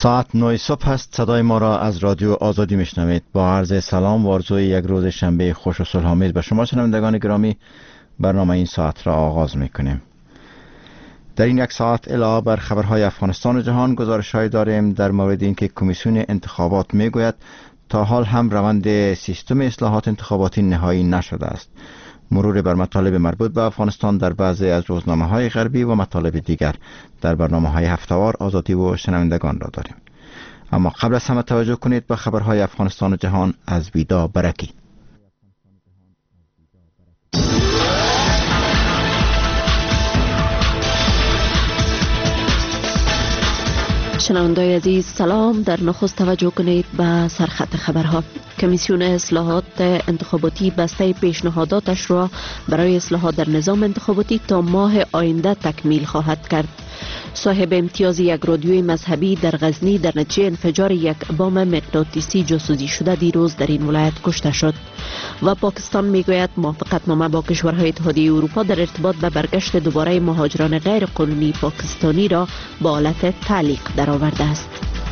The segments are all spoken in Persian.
ساعت 9 صبح است. صدای ما را از رادیو آزادی میشنوید. با عرض سلام و آرزوی یک روز شنبه خوش و صلح‌آمیز به شما شنوندگان گرامی، برنامه این ساعت را آغاز میکنیم. در این یک ساعت علاوه بر خبرهای افغانستان و جهان، گزارش‌هایی داریم در مورد اینکه کمیسیون انتخابات میگوید تا حال هم روند سیستم اصلاحات انتخاباتی نهایی نشده است. مرور بر مطالب مربوط به افغانستان در بعضی از روزنامه‌های غربی و مطالب دیگر در برنامه‌های هفته‌وار آزادی و شنوندگان را داریم. اما قبل از همه توجه کنید به خبرهای افغانستان و جهان از ویدا برکی. شنوندگان عزیز سلام. در نخست توجه کنید به سرخط خبرها. کمیسیون اصلاحات انتخاباتی بسته پیشنهاداتش را برای اصلاحات در نظام انتخاباتی تا ماه آینده تکمیل خواهد کرد. صاحب امتیاز یک رادیوی مذهبی در غزنی در نتیجه انفجار یک بام مغناطیسی جاسوسی شده دیروز در این ولایت کشته شد. و پاکستان میگوید موافقتنامه با کشورهای اتحادیه اروپا در ارتباط به برگشت دوباره مهاجران غیر قانونی پاکستانی را با حالت تعلیق درآورده است.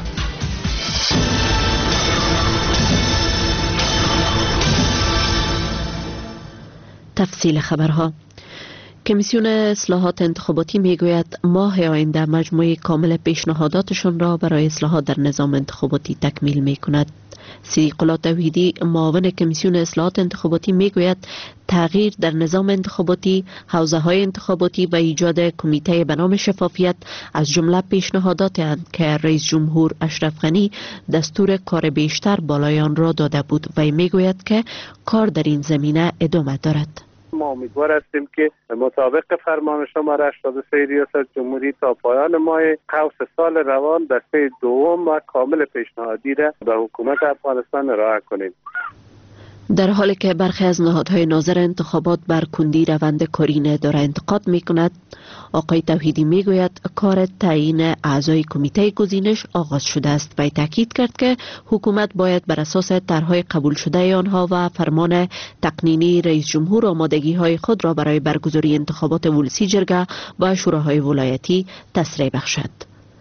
تفصیل خبرها. کمیسیون اصلاحات انتخاباتی میگوید ماه آینده مجموعه کامل پیشنهاداتشان را برای اصلاحات در نظام انتخاباتی تکمیل می کند. صدیق الله توحیدی معاون کمیسیون اصلاحات انتخاباتی میگوید تغییر در نظام انتخاباتی، حوزه های انتخاباتی و ایجاد کمیته به نام شفافیت از جمله پیشنهاداتی اند که رئیس جمهور اشرف غنی دستور کار بیشتر بالای آن را داده بود و میگوید که کار در این زمینه ادامه دارد. ما امیدوار هستیم که مطابق فرمان شماره 83 ریاست جمهوری تا پایان ماه قوس سال روان دسته دوم و کامل پیشنهادی را به حکومت افغانستان ارائه کنیم. در حالی که برخی از نهادهای ناظر انتخابات بر کندی روند کاری داره انتقاد می کند، آقای توحیدی می گوید کار تعیین اعضای کمیته گزینش آغاز شده است و تاکید کرد که حکومت باید بر اساس طرحهای قبول شده آنها و فرمان تقنینی رئیس جمهور آمادگی های خود را برای برگزاری انتخابات ولسی جرگه و شوراهای ولایتی تسریع بخشد.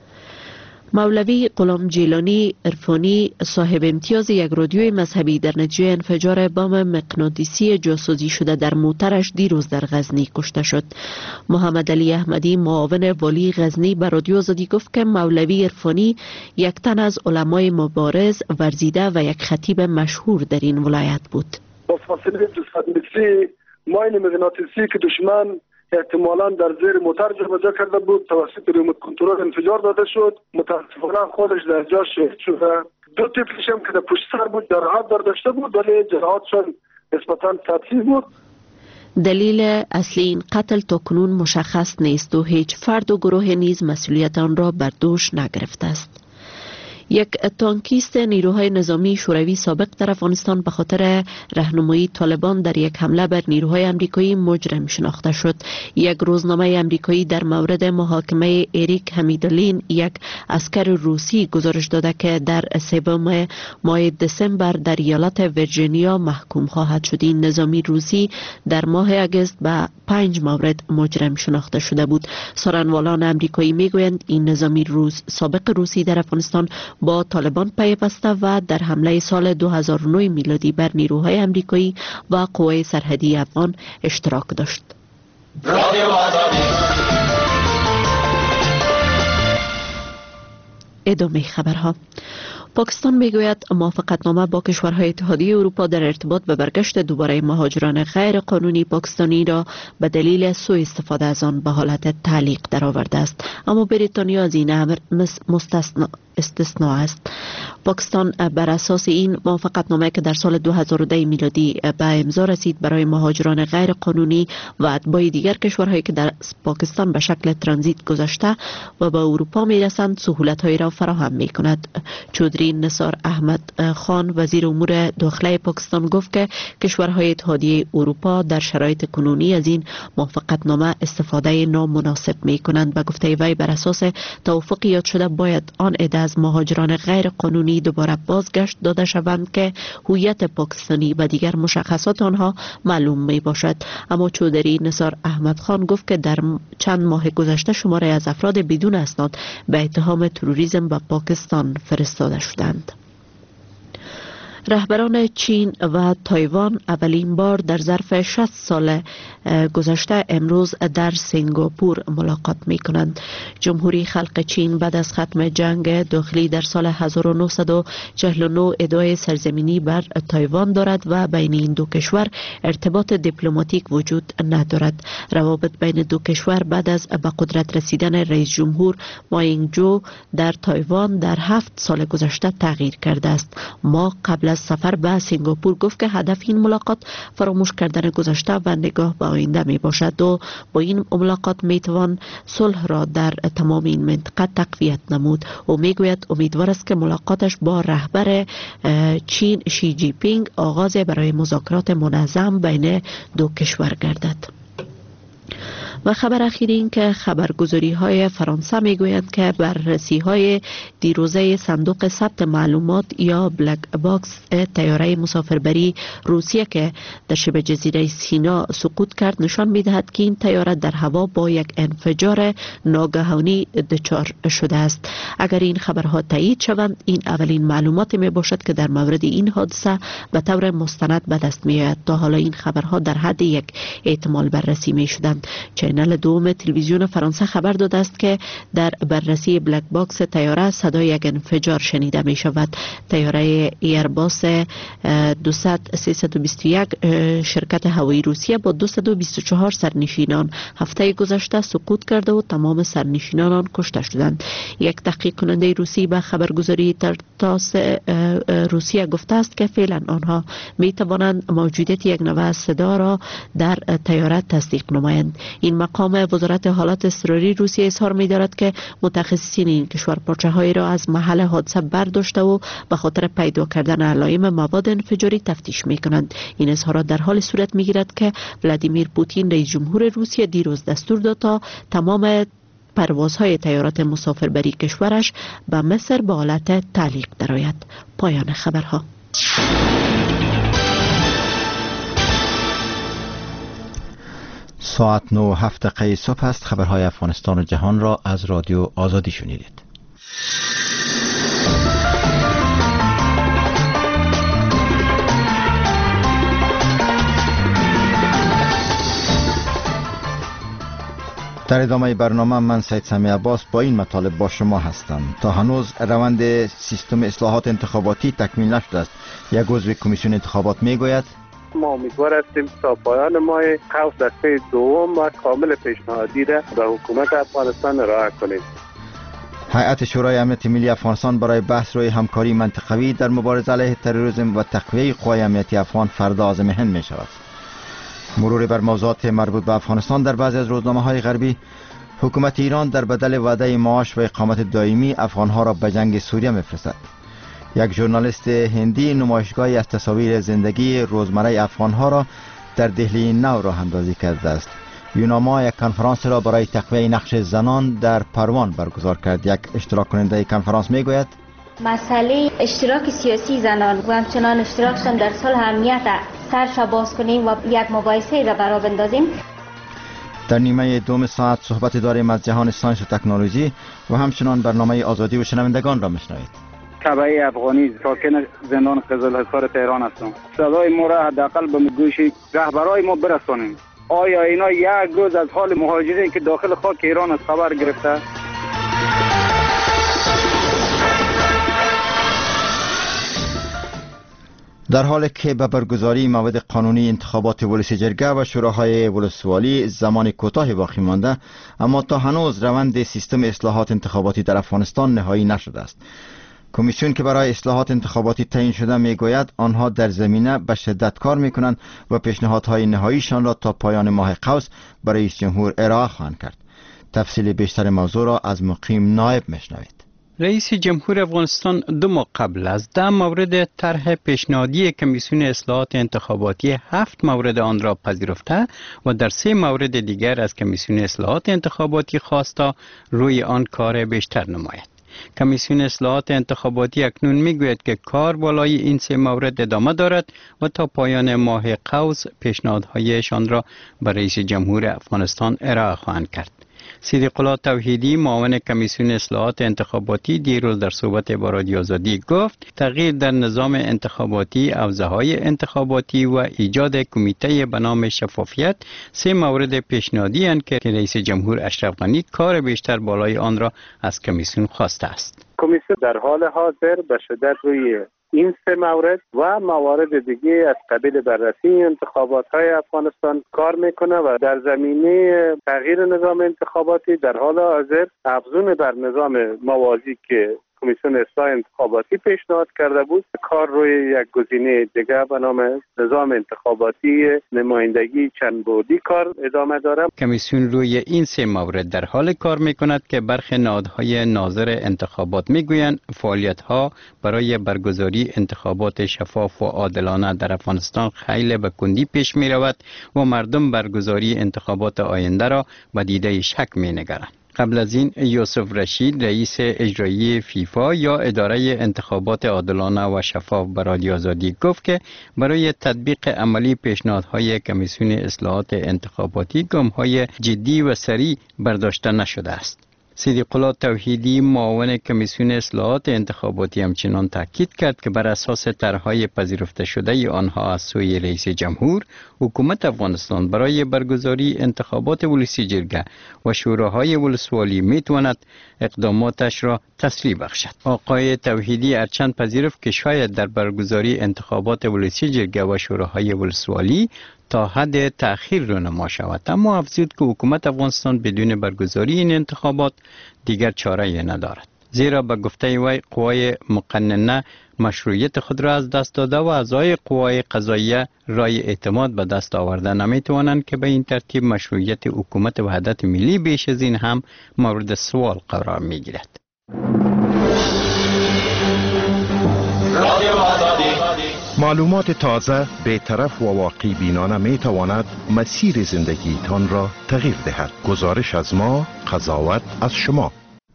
مولوی غلام جیلانی عرفانی صاحب امتیاز یک رادیوی مذهبی در نتیجه انفجار بام مغناطیسی جاسوسی شده در موترش دیروز در غزنی کشته شد. محمد علی احمدی معاون والی غزنی به رادیو آزادی گفت که مولوی عرفانی یک تن از علمای مبارز، ورزیده و یک خطیب مشهور در این ولایت بود. با فاصله 200 متری ماین مغناطیسی که دشمن احتمالاً در زیر موتر جابجا کرده بود توسط ریموت کنترل انفجار داده شد. متاسفانه خودش در جا شهید شده. دو طفلش هم که در پشت سر بود جراحت برداشته بود ولی جراحتشون نسبتاً سطحی بود. دلیل اصلی این قتل تاکنون مشخص نیست و هیچ فرد و گروه نیز مسئولیت آن را بر دوش نگرفته است. یک تانکیست نیروهای نظامی شوروی سابق در افغانستان به خاطر راهنمایی طالبان در یک حمله بر نیروهای امریکایی مجرم شناخته شد. یک روزنامه امریکایی در مورد محاکمه اریک حمیدالین، یک عسکر روسی، گزارش داده که در سوم ماه دسامبر در ایالت ویرجینیا محکوم خواهد شد. این نظامی روسی در ماه اگست به 5 مورد مجرم شناخته شده بود. سخنرانان امریکایی میگویند این نظامی سابق روسی در افغانستان با طالبان پیوسته و در حمله سال 2009 میلادی بر نیروهای امریکایی و قوای سرحدی افغان اشتراک داشت. ادامه خبرها. پاکستان میگوید موافقتنامه با کشورهای اتحادیه اروپا در ارتباط به برگشت دوباره مهاجران غیر قانونی پاکستانی را به دلیل سوء استفاده از آن به حالت تعلیق درآورده است، اما بریتانیا از این امر استثناء است. پاکستان بر اساس این موافقتنامه که در سال 2010 میلادی به امضا رسید برای مهاجران غیر قانونی و اتباع دیگر کشورهایی که در پاکستان به شکل ترانزیت گذشته و به اروپا میرسند سهولت‌هایی را فراهم می‌کند. چودری چودری نثار احمد خان وزیر امور داخله پاکستان گفت که کشورهای اتحادیه اروپا در شرایط کنونی از این موافقتنامه استفاده نامناسب می کنند. به گفته وی بر اساس توافق یاد شده باید آن عده از مهاجران غیر قانونی دوباره بازگشت داده شوند که هویت پاکستانی و دیگر مشخصات آنها معلوم می باشد. اما چودری نثار احمد خان گفت که در چند ماه گذشته شماره از افراد بدون اسناد به اتهام تروریسم به پاکستان فرستاده شدند. رهبران چین و تایوان اولین بار در ظرف 60 سال گذشته امروز در سنگاپور ملاقات می کنند. جمهوری خلق چین بعد از ختم جنگ داخلی در سال 1949 ادعای سرزمینی بر تایوان دارد و بین این دو کشور ارتباط دیپلماتیک وجود ندارد. روابط بین دو کشور بعد از به قدرت رسیدن رئیس جمهور ما اینگ جو در تایوان در 7 سال گذشته تغییر کرده است. ما قبل از سفر به سنگاپور گفت که هدف این ملاقات فراموش کردن گذشته و نگاه به آینده می باشد و با این ملاقات می توان صلح را در تمام این منطقه تقویت نمود. او می گوید امیدوار است که ملاقاتش با رهبر چین شی جی پینگ آغاز برای مذاکرات منظم بین دو کشور گردد. و خبر اخیر این که خبرگزاری های فرانسه می گویند که بررسی های دیروزه صندوق ثبت معلومات یا بلک باکس طیاره مسافربری روسیه که در شبه جزیره سینا سقوط کرد نشان می دهد که این طیاره در هوا با یک انفجار ناگهانی دچار شده است. اگر این خبرها تایید شوند این اولین معلومات می باشد که در مورد این حادثه به طور مستند به دست می آید. تا حالا این خبرها در حد یک احتمال بررسی می شدند. چینل دوم تلویزیون فرانسه خبر داده است که در بررسی بلک باکس طیاره صدای یک انفجار شنیده می شود. طیاره ایرباس 321 شرکت هوایی روسیه با 224 سرنشینان هفته گذشته سقوط کرده و تمام سرنشینان آن کشته شدند. یک تحقیق کننده روسی به خبرگزاری تاس روسیه گفته است که فعلا آنها می توانند موجودیت یک نوع صدا را در طیاره تصدیق نمایند. این مقام وزارت حالات اضطراری روسیه اظهار می دارد که متخصصین این کشور پارچه‌هایی را از محل حادثه برداشته و به خاطر پیدا کردن علائم مواد انفجاری تفتیش می کنند. این اظهارات در حال صورت می گیرد که ولادیمیر پوتین رئیس جمهور روسیه دیروز دستور داد تا تمام پروازهای طیارات مسافربری کشورش به مصر به حالت تعلیق درآید. پایان خبرها. ساعت 9:07 صبح است. خبرهای افغانستان و جهان را از رادیو آزادی شنیدید. در ادامه برنامه من سید سمی عباس با این مطالب با شما هستم. تا هنوز روند سیستم اصلاحات انتخاباتی تکمیل نشده است. یک عضو کمیسیون انتخابات میگوید ما امیدوار هستیم تا پایان ماه قوس دسته دوم و کامل پیشنهادی را به حکومت افغانستان ارائه کنیم. هیئت شورای امنیت ملی افغانستان برای بحث روی همکاری منطقوی در مبارزه علیه تروریسم و تقویه قوای امنیتی افغان فردا عازم هند می شود. مرور بر موضوعات مربوط به افغانستان در بعضی از روزنامه‌های غربی، حکومت ایران در بدل وعده معاش و اقامت دائمی افغانها را به جنگ سوریه می‌فرستد. یک ژورنالیست هندی نمایشگاهی از تصاویر زندگی روزمره افغانها را در دهلی نو راه اندازی کرده است. یوناما یک کنفرانس را برای تقویه نقش زنان در پروان برگزار کرد. یک اشتراک کننده کنفرانس میگوید مسئله اشتراک سیاسی زنان و همچنان اشتراکشان در صلح امنیت سرش باز کنیم و یک مباحثه را برا بندازیم. در نیمه دوم ساعت صحبت داریم از جهان ساینس و تکنولوژی و همچنان برنامه آزادی و شنوندگان را میشنوید. تبعی افغانی ساکن زندان قزلحصار تهران هستم. صدای ما را حداقل به گوش رهبرای ما برسانیم. آیا اینا یک روز از حال مهاجرین که داخل خاک ایران از خبر گرفته؟ در حالی که به برگزاری موعد قانونی انتخابات ولسی جرگه و شوراهای ولسوالی زمان کوتاهی باقی مانده، اما تا هنوز روند سیستم اصلاحات انتخاباتی در افغانستان نهایی نشده است. کمیسیون که برای اصلاحات انتخاباتی تعیین شده میگوید آنها در زمینه به شدت کار میکنند و پیشنهادهای نهاییشان را تا پایان ماه قوس برای رئیس جمهور ارائه خواهند کرد. تفصیل بیشتر موضوع را از مقیم نایب میشنوید. رئیس جمهور افغانستان 2 ماه قبل از 10 مورد طرح پیشنهادی کمیسیون اصلاحات انتخاباتی 7 مورد آن را پذیرفته و در 3 مورد دیگر از کمیسیون اصلاحات انتخاباتی خواسته روی آن کار بیشتر نماید. کمیسیون اصلاحات انتخاباتی اکنون میگوید که کار بالای این 3 مورد ادامه دارد و تا پایان ماه قوس پیشنهادهایشان را به رئیس جمهور افغانستان ارائه خواهند کرد. صدیق الله توحیدی معاون کمیسیون اصلاحات انتخاباتی دیروز در صحبت با رادیو آزادی گفت تغییر در نظام انتخاباتی، حوزه‌های انتخاباتی و ایجاد کمیته به نام شفافیت 3 مورد پیشنهادی اند که رئیس جمهور اشرف غنی کار بیشتر بالای آن را از کمیسیون خواسته است. کمیسیون در حال حاضر به شدت روی این 3 مورد و موارد دیگه از قبیل بررسی انتخابات‌های افغانستان کار میکنه و در زمینه تغییر نظام انتخاباتی در حال حاضر افزون بر نظام موازی که کمیسیون اصلاح انتخاباتی پیشنهاد کرده بود کار روی یک گزینه دیگه به نام نظام انتخاباتی نمایندگی چند بعدی کار ادامه دارد. کمیسیون روی این 3 مورد در حال کار میکند که برخی نهادهای ناظر انتخابات میگویند فعالیت‌ها برای برگزاری انتخابات شفاف و عادلانه در افغانستان خیلی به کندی پیش میرود و مردم برگزاری انتخابات آینده را به دیده شک مینگرند. قبل از این یوسف رشید رئیس اجرایی فیفا یا اداره انتخابات عادلانه و شفاف به رادیو آزادی گفت که برای تطبیق عملی پیشنهادهای کمیسیون اصلاحات انتخاباتی گام‌های جدی و سریع برداشته نشده است. صدیق الله توحیدی معاون کمیسیون اصلاحات انتخاباتی همچنان تاکید کرد که بر اساس طرح‌های پذیرفته شده آنها از سوی رئیس جمهور، حکومت افغانستان برای برگزاری انتخابات ولسی جرگه و شوراهای ولسوالی میتواند اقداماتش را تسریع بخشد. آقای توحیدی هرچند پذیرفت که شاید در برگزاری انتخابات ولسی جرگه و شوراهای ولسوالی تا حد تأخیر رونما شود، اما افزود که حکومت افغانستان بدون برگزاری این انتخابات دیگر چاره‌ای ندارد، زیرا به گفته وی قوای مقننه مشروعیت خود را از دست داده و اعضای قوای قضاییه رای اعتماد به دست آورده نمیتوانند که به این ترتیب مشروعیت حکومت وحدت ملی بیش از این هم مورد سوال قرار میگیرد. معلومات تازه، بی‌طرف و واقعی بینانه می تواند مسیر زندگی تان را تغییر دهد. گزارش از ما، قضاوت از شما.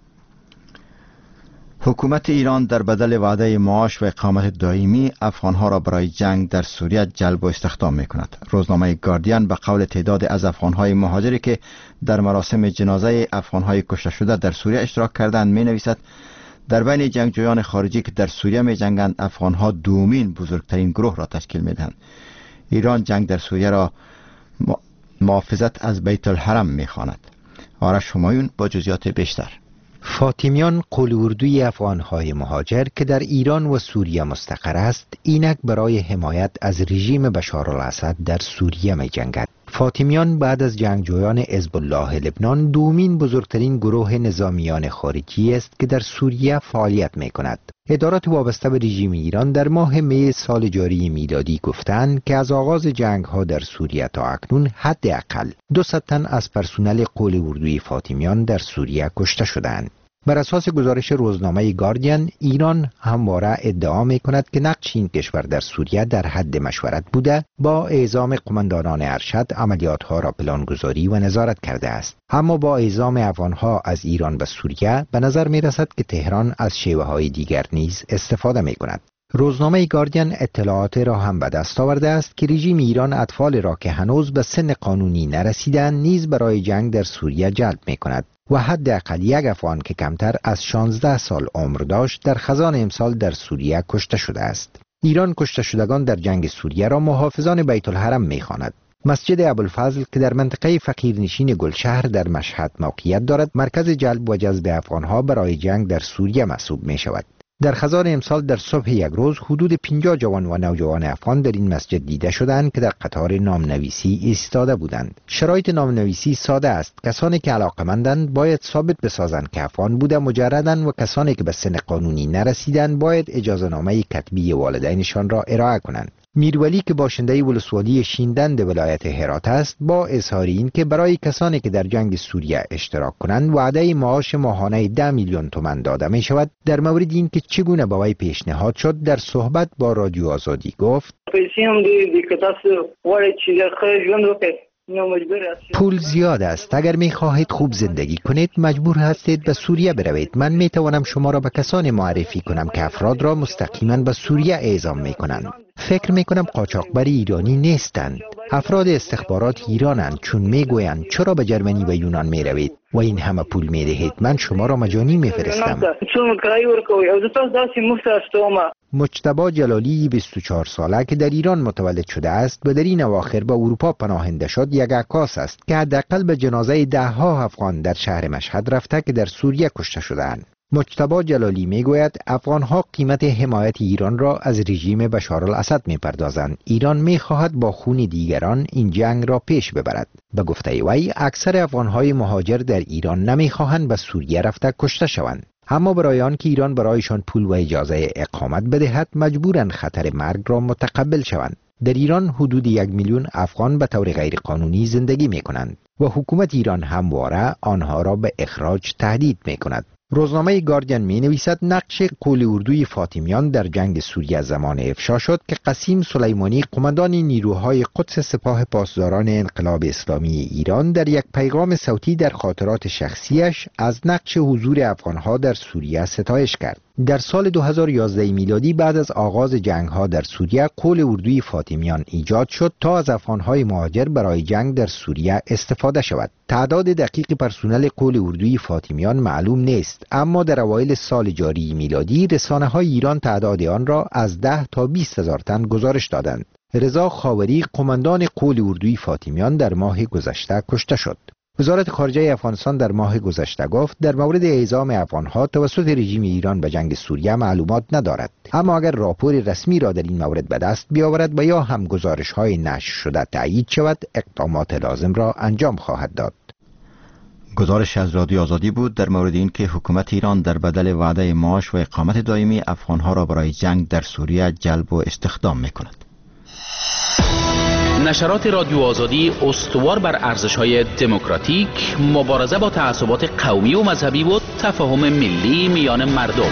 حکومت ایران در بدل وعده معاش و اقامت دائمی افغانها را برای جنگ در سوریه جلب و استخدام می کند. روزنامه گاردین به قول تعداد از افغانهای مهاجری که در مراسم جنازه افغانهای کشته شده در سوریه اشتراک کردند می نویسد در بین جنگجویان خارجی که در سوریه می جنگند افغانها دومین بزرگترین گروه را تشکیل می دهند. ایران جنگ در سوریه را محافظت از بیت الحرم می خواند. آرش همایون با جزئیات بیشتر. فاطمیان قول اردوی افغانهای مهاجر که در ایران و سوریه مستقر است اینک برای حمایت از رژیم بشار الاسد در سوریه می جنگد. فاطمیان بعد از جنگجویان حزب الله لبنان دومین بزرگترین گروه نظامیان خارجی است که در سوریه فعالیت می کند. ادارات وابسته به رژیم ایران در ماه می سال جاری میلادی گفتند که از آغاز جنگ ها در سوریه تا اکنون حداقل 200 تن از پرسنل قول اردوی فاطمیان در سوریه کشته شدند. بر اساس گزارش روزنامه گاردین، ایران همواره ادعا می کند که نقش این کشور در سوریه در حد مشورت بوده، با اعزام قماندانان ارشد عملیاتها را پلانگذاری و نظارت کرده است. اما با اعزام افغانها از ایران به سوریه به نظر می رسد که تهران از شیوه های دیگر نیز استفاده می کند. روزنامه گاردین اطلاعات را هم به دست آورده است که رژیم ایران اطفال را که هنوز به سن قانونی نرسیدند نیز برای جنگ در سوریه جلب می کند و حداقل یک افغان که کمتر از 16 سال عمر داشت در خزان امسال در سوریه کشته شده است. ایران کشته شدگان در جنگ سوریه را محافظان بیت الحرم می‌خواند. مسجد ابوالفضل که در منطقه فقیرنشین گلشهر در مشهد موقعیت دارد، مرکز جلب و جذب افغانها برای جنگ در سوریه محسوب می‌شود. در خزان امسال در صبح یک روز حدود 50 جوان و نوجوان افغان در این مسجد دیده شدند که در قطار نامنویسی ایستاده بودند. شرایط نامنویسی ساده است. کسانی که علاقمندند باید ثابت بسازند که افغان بوده مجردند و کسانی که به سن قانونی نرسیدند باید اجازه‌نامه کتبی والدینشان را ارائه کنند. میرولی که باشنده ولسوالی شیندند ولایت هرات است با اظهار این که برای کسانی که در جنگ سوریه اشتراک کنند وعده معاش ماهانه 10 میلیون تومان داده می شود. در مورد این که چگونه با وی پیشنهاد شد در صحبت با رادیو آزادی گفت پول زیاد است. اگر می خواهید خوب زندگی کنید مجبور هستید به سوریه بروید. من می توانم شما را به کسانی معرفی کنم که افراد را مستقیما به سوریه اعزام می کنند. فکر می کنم قاچاقبر ایرانی نیستند. افراد استخبارات ایرانند، چون می گویند چرا به جرمنی و یونان می روید و این همه پول می دهید. من شما را مجانی می فرستم. مجتبی جلالی 24 ساله که در ایران متولد شده است و در این اواخر به اروپا پناهنده شد یک عکاس است که حداقل به جنازه 10 افغان در شهر مشهد رفته که در سوریه کشته شدند. مجتبی جلالی میگوید افغانها قیمت حمایت ایران را از رژیم بشار الاسد میپردازند. ایران میخواهد با خون دیگران این جنگ را پیش ببرد. به گفته وی اکثر افغانهای مهاجر در ایران نمیخواهند به سوریه رفته کشته شوند، اما برای آن که ایران برایشان پول و اجازه اقامت بدهد مجبورند خطر مرگ را متقبل شوند. در ایران حدود 1 میلیون افغان به طور غیر قانونی زندگی می کنند و حکومت ایران همواره آنها را به اخراج تهدید می کند. روزنامه گاردین می نویسد نقش قول اردوی فاطمیان در جنگ سوریه زمان افشا شد که قسیم سلیمانی قماندان نیروهای قدس سپاه پاسداران انقلاب اسلامی ایران در یک پیغام صوتی در خاطرات شخصیش از نقش حضور افغانها در سوریه ستایش کرد. در سال 2011 میلادی بعد از آغاز جنگ‌ها در سوریه قول اردوی فاطمیان ایجاد شد تا از افغان‌های مهاجر برای جنگ در سوریه استفاده شود. تعداد دقیق پرسنل قول اردوی فاطمیان معلوم نیست، اما در اوایل سال جاری میلادی رسانه‌های ایران تعداد آن را از 10 تا 20 هزار تن گزارش دادند. رضا خاوری قماندان قول اردوی فاطمیان در ماه گذشته کشته شد. وزارت خارجه افغانستان در ماه گذشته گفت در مورد اعزام افغانها توسط رژیم ایران به جنگ سوریه معلومات ندارد، اما اگر راپور رسمی را در این مورد به دست بیاورد و یا هم گزارش‌های نشر شده تایید شود اقدامات لازم را انجام خواهد داد. گزارش از رادیو آزادی بود در مورد اینکه حکومت ایران در بدل وعده معاش و اقامت دائمی افغانها را برای جنگ در سوریه جلب و استخدام می‌کند. نشرات رادیو آزادی استوار بر ارزش‌های دموکراتیک، مبارزه با تعصبات قومی و مذهبی و تفاهم ملی میان مردم.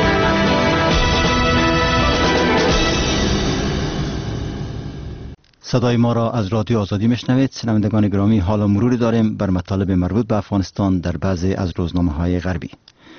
صدای ما را از رادیو آزادی میشنوید. شنوندگان گرامی، حالا مروری داریم بر مطالب مربوط به افغانستان در بعضی از روزنامه‌های غربی.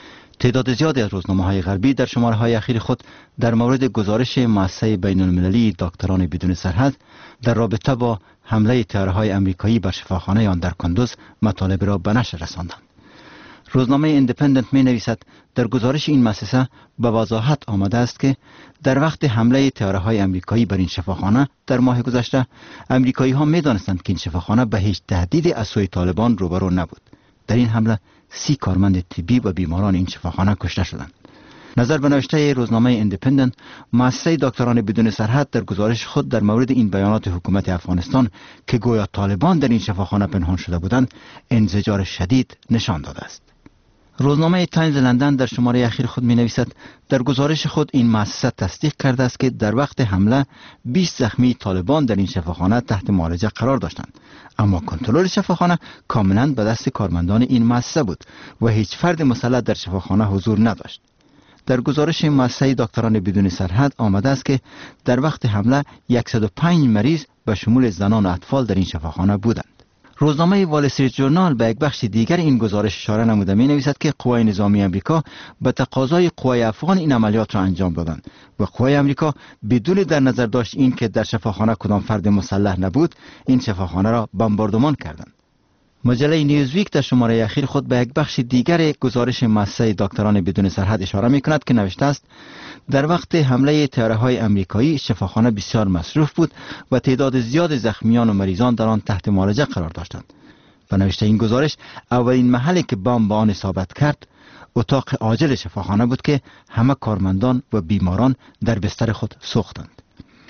تعداد زیادی از روزنامه‌های غربی در شماره‌های اخیر خود در مورد گزارش مؤسسه بین‌المللی دکتران بدون سرحد در رابطه با حمله طیاره‌های آمریکایی بر شفاخانه آن در کندوز مطالب را به نشر رساندند. روزنامه ایندیپندنت می‌نویسد در گزارش این مؤسسه به وضاحت آمده است که در وقت حمله طیاره‌های آمریکایی بر این شفاخانه در ماه گذشته آمریکایی‌ها می‌دانستند که این شفاخانه به هیچ تهدید از سوی طالبان روبرو نبود. در این حمله 30 کارمند طبی و بیماران این شفاخانه کشته شدند. نظر به نوشته روزنامه ایندیپندنت، مؤسسه دکتران بدون سرحد در گزارش خود در مورد این بیانات حکومت افغانستان که گویا طالبان در این شفاخانه پنهان شده بودند انزجار شدید نشان داده است. روزنامه تایمز لندن در شماره اخیر خود می نویسد در گزارش خود این مؤسسه تصدیق کرده است که در وقت حمله 20 زخمی طالبان در این شفاخانه تحت معالجه قرار داشتند، اما کنترل شفاخانه کاملا به دست کارمندان این مؤسسه بود و هیچ فرد مسلح در شفاخانه حضور نداشت. در گزارش مؤسسه دکتران بدون سرحد آمده است که در وقت حمله 105 مریض به شمول زنان و اطفال در این شفاخانه بودند. روزنامه وال استریت ژورنال به یک بخش دیگر این گزارش اشاره نموده می نویسد که قوای نظامی آمریکا به تقاضای قوای افغان این عملیات را انجام دادند و قوای آمریکا بدون در نظر داشت این که در شفاخانه کدام فرد مسلح نبود این شفاخانه را بمباردمان کردند. مجله نیوزویک در شماره اخیر خود به یک بخش دیگر گزارش مؤسسه دکتران بدون سرحد اشاره می کند که نوشته است در وقت حمله طیاره‌های آمریکایی شفاخانه بسیار مصروف بود و تعداد زیاد زخمیان و مریضان در آن تحت معالجه قرار داشتند. و نوشته این گزارش اولین محلی که بمب به آن اصابت کرد اتاق عاجل شفاخانه بود که همه کارمندان و بیماران در بستر خود سوختند.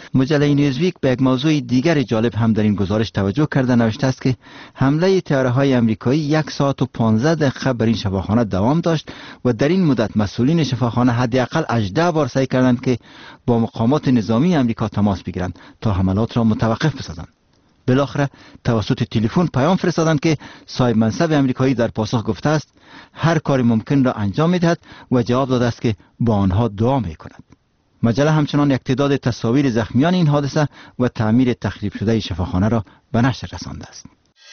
مجله نیوزویک به یک موضوع دیگر جالب هم در این گزارش توجه کرده. نوشته است که حمله طیاره‌های آمریکایی 1 ساعت و 15 دقیقه بر این شفاخانه دوام داشت و در این مدت مسئولین شفاخانه حداقل 18 بار سعی کردند که با مقامات نظامی آمریکا تماس بگیرند تا حملات را متوقف بسازند. بالاخره توسط تلفن پیام فرستادند که صاحب منصب آمریکایی در پاسخ گفته است هر کاری ممکن را انجام می‌دهد و جواب داده است که با آنها دعا می‌کند. مجله همچنان یک تعداد تصاویر زخمیان این حادثه و تعمیر تخریب شده شفاخانه را به نشر رسانده است.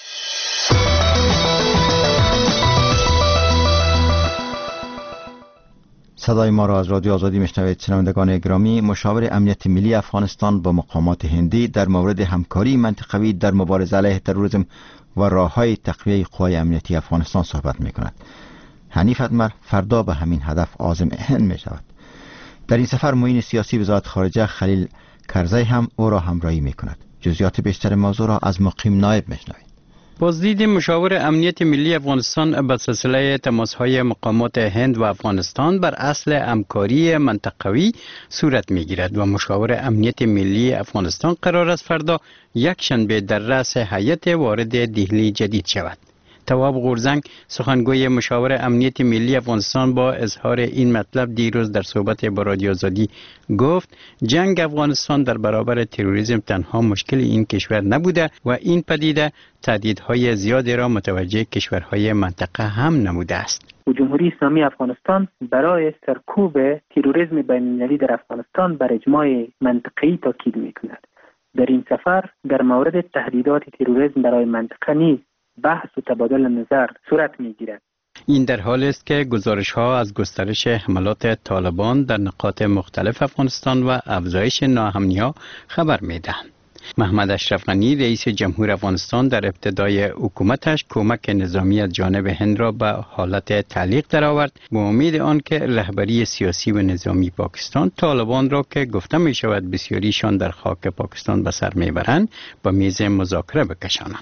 صدای ما را از رادیو آزادی میشنوید. شنوندگان گرامی، مشاور امنیت ملی افغانستان با مقامات هندی در مورد همکاری منطقوی در مبارزه علیه تروریسم و راه‌های تقویه قوای امنیتی افغانستان صحبت می‌کند. حنیف اتمر فردا به همین هدف عازم هند می‌شود. در این سفر معین سیاسی وزارت خارجه خلیل کرزی هم او را همراهی می‌کند. جزئیات بیشتر موضوع را از مقیم نایب می‌شنوید. بازدید مشاور امنیت ملی افغانستان به سلسله تماس‌های مقامات هند و افغانستان بر اصل همکاری منطقوی صورت می‌گیرد و مشاور امنیت ملی افغانستان قرار است فردا یک شنبه در رأس هیئت وارد دهلی جدید شود. تواب غورزنگ سخنگوی مشاور امنیت ملی افغانستان با اظهار این مطلب دیروز در صحبت با رادیو آزادی گفت جنگ افغانستان در برابر تروریسم تنها مشکل این کشور نبوده و این پدیده تهدیدهای زیادی را متوجه کشورهای منطقه هم نموده است. جمهوری اسلامی افغانستان برای سرکوب تروریسم بین‌المللی در افغانستان بر اجماع منطقه‌ای تاکید می‌کند. در این سفر در مورد تهدیدات تروریسم برای منطقه نیز بحث و تبادل نظر صورت می‌گیرد. این در حالی است که گزارش‌ها از گسترش حملات طالبان در نقاط مختلف افغانستان و افزایش ناامنی‌ها خبر می‌دهند. محمد اشرف غنی رئیس جمهور افغانستان در ابتدای حکومتش کمک نظامی از جانب هند را به حالت تعلیق درآورد با امید آنکه رهبری سیاسی و نظامی پاکستان طالبان را که گفته می شود بسیاریشان در خاک پاکستان به سر میبرند به میز مذاکره بکشانند.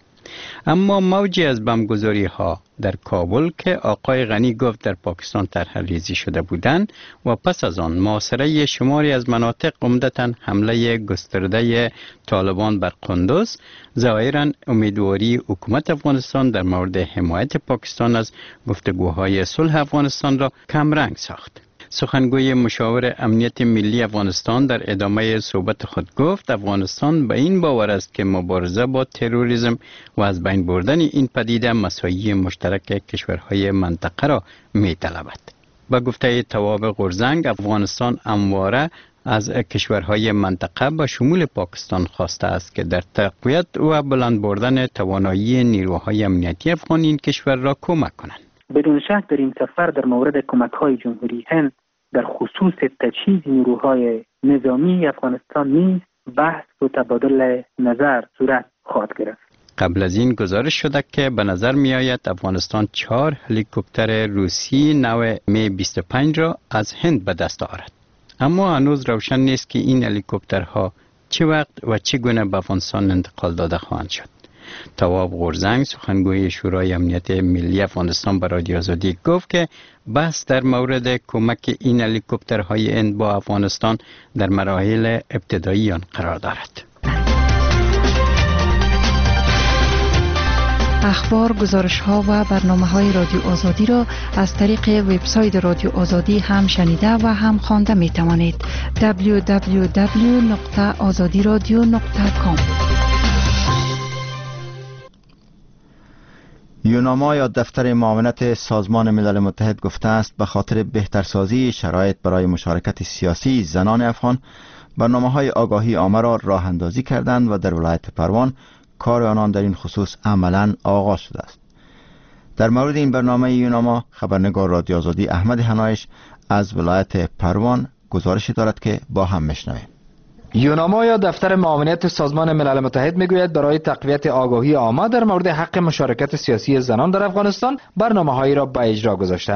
اما موجی از بمبگذاری ها در کابل که آقای غنی گفت در پاکستان طرح ریزی شده بودند و پس از آن محاصره شماری از مناطق عمدتاً حمله گسترده طالبان بر قندوز ظاهراً امیدواری حکومت افغانستان در مورد حمایت پاکستان از گفتگوهای صلح افغانستان را کمرنگ ساخت. سخنگوی مشاور امنیت ملی افغانستان در ادامه صحبت خود گفت افغانستان به این باور است که مبارزه با تروریسم و از بین بردن این پدیده مساعی مشترک کشورهای منطقه را می‌طلبد. با گفته تواب غورزنگ افغانستان همواره از کشورهای منطقه به شمول پاکستان خواسته است که در تقویت و بلند بردن توانایی نیروهای امنیتی افغان این کشور را کمک کنند. بدون شک در این سفر در مورد کمک‌های جمهوری هند در خصوص تجهیز نیروهای نظامی افغانستان نیز بحث و تبادل نظر صورت خواهد گرفت. قبل از این گزارش شده که به نظر می آید افغانستان 4 هلیکوپتر روسی نو می 25 را از هند به دست آورد. اما هنوز روشن نیست که این هلیکوپترها چه وقت و چگونه به افغانستان انتقال داده خواهند شد. تواب غورزنگ سخنگوی شورای امنیت ملی افغانستان به رادیو آزادی گفت که بحث در مورد کمک این هلیکوپترهای هند با افغانستان در مراحل ابتدایی آن قرار دارد. اخبار، گزارش‌ها و برنامه‌های رادیو آزادی را از طریق وبسایت رادیو آزادی هم شنیده و هم خوانده می‌توانید. www.azadiradio.com. یوناما یا دفتر معاونت سازمان ملل متحد گفته است به خاطر بهترسازی شرایط برای مشارکت سیاسی زنان افغان برنامه‌های آگاهی عامه را راه اندازی کردند و در ولایت پروان کار آنان در این خصوص عملاً آغاز شده است. در مورد این برنامه یوناما خبرنگار رادیو آزادی احمد حنایش از ولایت پروان گزارشی دارد که با هم میشنویم. یوناما یا دفتر معاونت سازمان ملل متحد میگوید برای تقویت آگاهی عامه در مورد حق مشارکت سیاسی زنان در افغانستان برنامه‌هایی را به اجرا گذاشتند.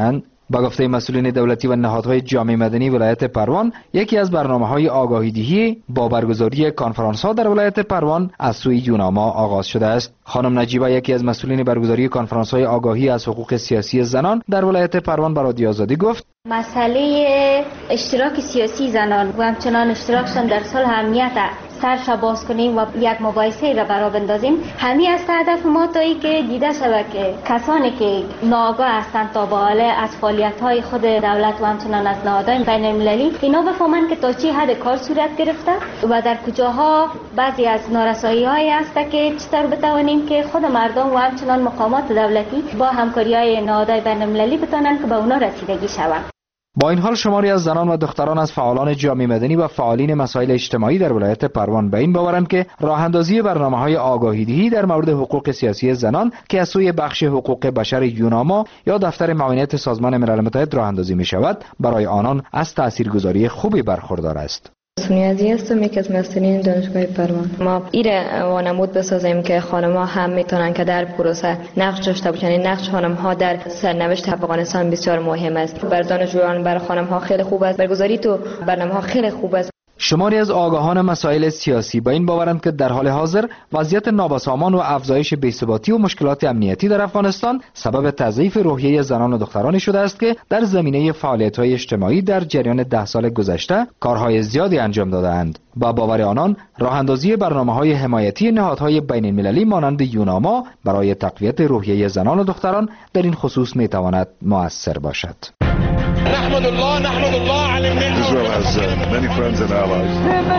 با گفته مسئولین دولتی و نهادهای جامعه مدنی ولایت پروان، یکی از برنامه‌های آگاهی‌دهی با برگزاری کنفرانس‌ها در ولایت پروان از سوی یوناما آغاز شده است. خانم نجیبه، یکی از مسئولین برگزاری کنفرانس‌های آگاهی از حقوق سیاسی زنان در ولایت پروان، به رادیو آزادی گفت: مسئله اشتراک سیاسی زنان و همچنان اشتراکشان در صلح امنیت سرش باز کنیم و یک مباحثه را برا بندازیم. همین است هدف ما، تا ای که دیده شود که کسانی که ناآگاه هستند تا به حال از فعالیت‌های خود دولت و همچنان از نهادهای بین‌المللی، اینا بفهمند که تا چه حد کار صورت گرفته و در کجاها بعضی از نارسایی‌هایی هست که چطور بتوانیم که خود مردم و همچنان مقامات دولتی با همکاری‌های نهادهای بین‌المللی بتوانند که به اونا رسیدگی شود. با این حال شماری از زنان و دختران از فعالان جامعه مدنی و فعالین مسائل اجتماعی در ولایت پروان به این باورند که راه اندازی برنامه‌های آگاهی‌دهی در مورد حقوق سیاسی زنان که از سوی بخش حقوق بشر یوناما یا دفتر معاونت سازمان ملل متحد راه اندازی می‌شود، برای آنان از تاثیرگذاری خوبی برخوردار است. سونیازی هستم، یک از مسئولین دانشگاه پروان. ما ایره وانمود بسازیم که خانم‌ها هم میتونن که در پروسه نقش داشته باشند. نقش خانم‌ها در سرنوشت افغانستان بسیار مهم است. بر دانشجویان، بر خانم‌ها خیلی خوب است. برگزاری تو برنامه‌ها خیلی خوب است. شماری از آگاهان مسائل سیاسی با این باورند که در حال حاضر وضعیت نابسامان و افزایش بی‌ثباتی و مشکلات امنیتی در افغانستان سبب تضعیف روحیه زنان و دخترانی شده است که در زمینه فعالیت‌های اجتماعی در جریان 10 سال گذشته کارهای زیادی انجام داده‌اند. با باور آنان، راه اندازی برنامه‌های حمایتی نهادهای بین‌المللی مانند یوناما برای تقویت روحیه زنان و دختران در این خصوص می‌تواند مؤثر باشد. نحمد الله على النعمة. Israel has many friends and allies.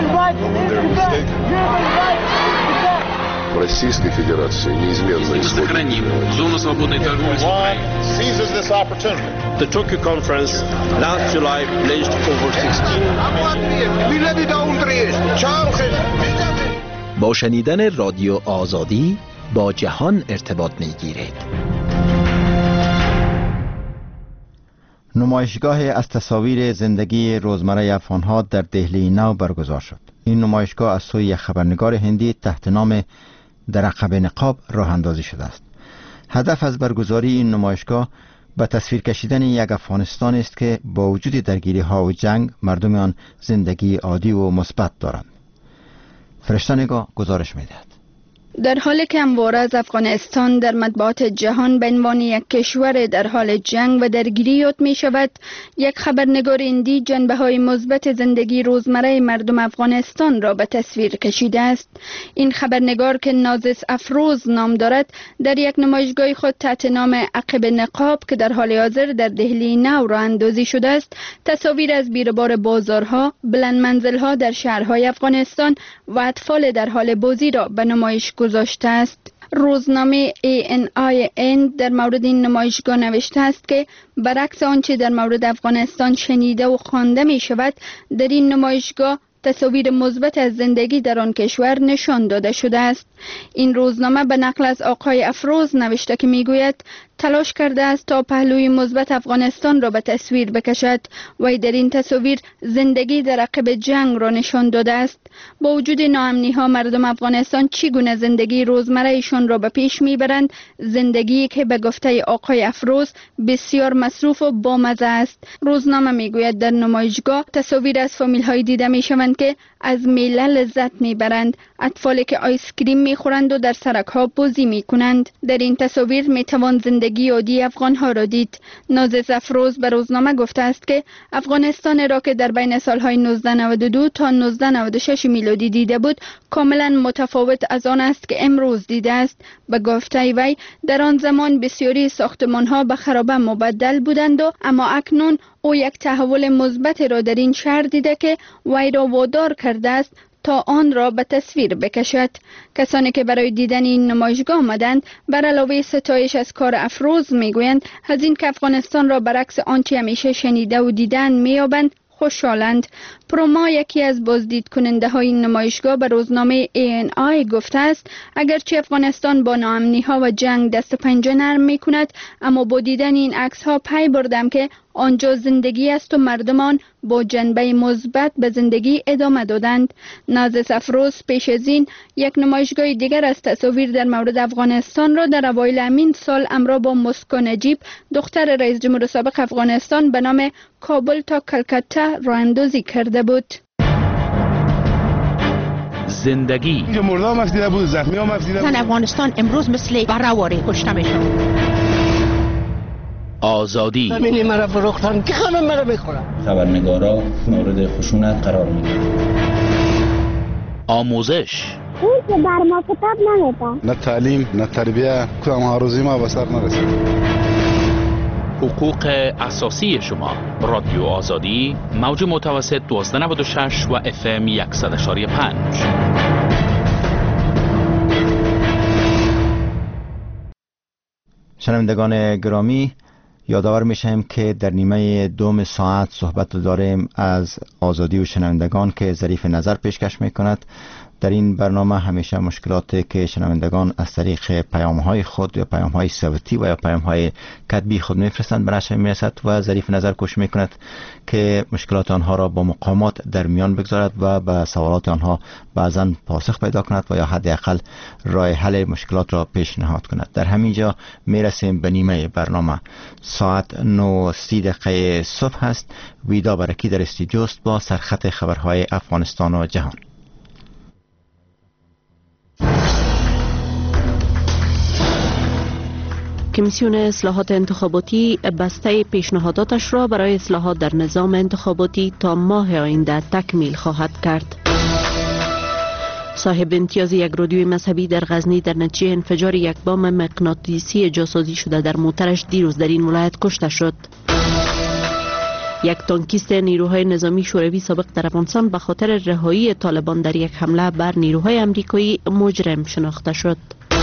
Российской Федерации неизменно сохраним зону свободной торговли с Украиной. Seizes this opportunity. The Tokyo conference last July pledged over 16. با شنیدن رادیو آزادی با جهان ارتباط می‌گیرید. نمایشگاه از تصاویر زندگی روزمره افغان‌ها در دهلی نو برگزار شد. این نمایشگاه از سوی خبرنگار هندی تحت نام در عقب نقاب راه اندازی شده است. هدف از برگزاری این نمایشگاه به تصویر کشیدن یک افغانستان است که با وجود درگیری‌ها و جنگ مردم آن زندگی عادی و مثبت دارند. فرشته نگاه گزارش می‌دهد. در حالی که همواره از افغانستان در مطبوعات جهان به عنوان یک کشور در حال جنگ و درگیری یاد می شود، یک خبرنگار هندی جنبه‌های مثبت زندگی روزمره مردم افغانستان را به تصویر کشیده است. این خبرنگار که نازس افروز نام دارد، در یک نمایشگاه خود تحت نام عقب نقاب که در حال حاضر در دهلی نو راه اندازی شده است، تصاویر از بیربار بازارها، بلند منزل‌ها در شهرهای افغانستان و اطفال در حال بازی را به نمایش گذاشته است. روزنامه ANIN در مورد این نمایشگاه نوشته است که برعکس آنچه در مورد افغانستان شنیده و خوانده می شود، در این نمایشگاه تصاویر مثبت از زندگی در آن کشور نشان داده شده است. این روزنامه به نقل از آقای افروز نوشته که میگوید تلاش کرده است تا پهلوی مثبت افغانستان را به تصویر بکشد و در این تصاویر زندگی در عقب جنگ را نشان داده است. با وجود ناامنی ها مردم افغانستان چگونه زندگی روزمره ایشان را به پیش میبرند، زندگی که به گفته آقای افروز بسیار مصروف و بامزه است. روزنامه میگوید در نمایشگاه تصاویر از فامیل های دیده میشوند که از میله لذت میبرند، اطفالی که آیس کریم میخورند و در سرک ها بازی میکنند. در این تصاویر میتوان زندگی عادی افغان ها را دید. نازس افروز به روزنامه گفته است که افغانستان را که در بین سالهای 1992 تا 1996 میلادی دیده بود کاملا متفاوت از آن است که امروز دیده است. به گفته وی در آن زمان بسیاری ساختمان ها به خرابه مبدل بودند و اما اکنون او یک تحول مثبت را در این شهر دیده که وی را وادار کرده است تا آن را به تصویر بکشد. کسانی که برای دیدن این نمایشگاه آمدند بر علاوه ستایش از کار افروز میگویند از این که افغانستان را برعکس آنچه همیشه شنیده و دیدن میابند خوشحالند. پروما یکی از بازدید کننده های این نمایشگاه به روزنامه ANI گفته است اگرچه افغانستان با ناامنی ها و جنگ دست پنجه نرم می کند، اما با دیدن این عکس ها پی بردم که آنجا زندگی است و مردمان با جنبه مثبت به زندگی ادامه دادند. نازل سفروز پیش از این یک نمایشگاه دیگر از تصاویر در مورد افغانستان را در اوایل همین سال همراه با مسکو نجیب دختر رئیس جمهور سابق افغانستان به نام کابل تا کلکته راه اندازی کرده بود. زندگی اینجا مرده ها مفدیده بود، زخمی ها مفدیده بود. افغانستان امروز مثل برهواری کشته میشن. آزادی زمینی مرا فروختن که همه مرا میخورن. خبرنگارا مورد خشونت قرار میگیرن. آموزش اون که بر ما کتاب نمیده. نه تعلیم نه تربیه، کدام آرزوی ما به سر نرسید. حقوق اساسی شما. رادیو آزادی، موج متوسط 1296 و FM 100.5. شنوندگان گرامی، یادآور میشیم که در نیمه دوم ساعت صحبت داریم از آزادی و شنوندگان که ظریف نظر پیشکش میکند. در این برنامه همیشه مشکلاتی که شنوندگان از طریق پیام‌های خود یا پیام‌های صوتی و یا پیام‌های کتبی خود میفرستند به نشر میرسد و ظریف نظر کوشش میکند که مشکلات آنها را با مقامات در میان بگذارد و به سوالات آنها بعضاً پاسخ پیدا کند و یا حداقل راه حل مشکلات را پیشنهاد کند. در همین جا میرسیم به نیمه برنامه. ساعت 9:30 صبح است. ویدا برکی در استودیو است با سرخط خبرهای افغانستان و جهان. کمیسیون اصلاحات انتخاباتی بسته پیشنهاداتش را برای اصلاحات در نظام انتخاباتی تا ماه آینده تکمیل خواهد کرد. صاحب امتیاز یک رادیوی مذهبی در غزنی در نتیجه انفجار یک بام مغناطیسی جاسازی شده در موترش دیروز در این ولایت کشته شد. یک تانکیست نیروهای نظامی شوروی سابق در افغانستان به خاطر رهایی طالبان در یک حمله بر نیروهای امریکایی مجرم شناخته شد.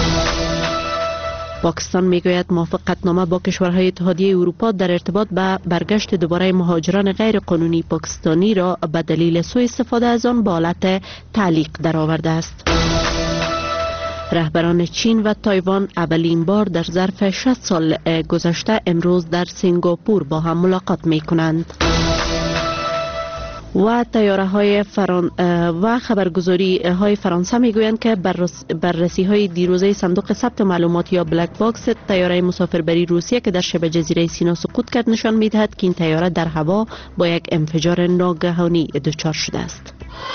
پاکستان میگوید موافقتنامه با کشورهای اتحادیه اروپا در ارتباط به برگشت دوباره مهاجران غیر قانونی پاکستانی را به دلیل سوء استفاده از آن به حالت تعلیق درآورده است. رهبران چین و تایوان اولین بار در ظرف 60 سال گذشته امروز در سنگاپور با هم ملاقات می کنند. و تیاره های و خبرگزاری های فرانسه میگویند که بررسی های دیروزه صندوق ثبت معلومات یا بلک باکس تیاره مسافربری روسیه که در شبه جزیره سینا سقوط کرد نشان میدهد که این تیاره در هوا با یک انفجار ناگهانی دچار شده است.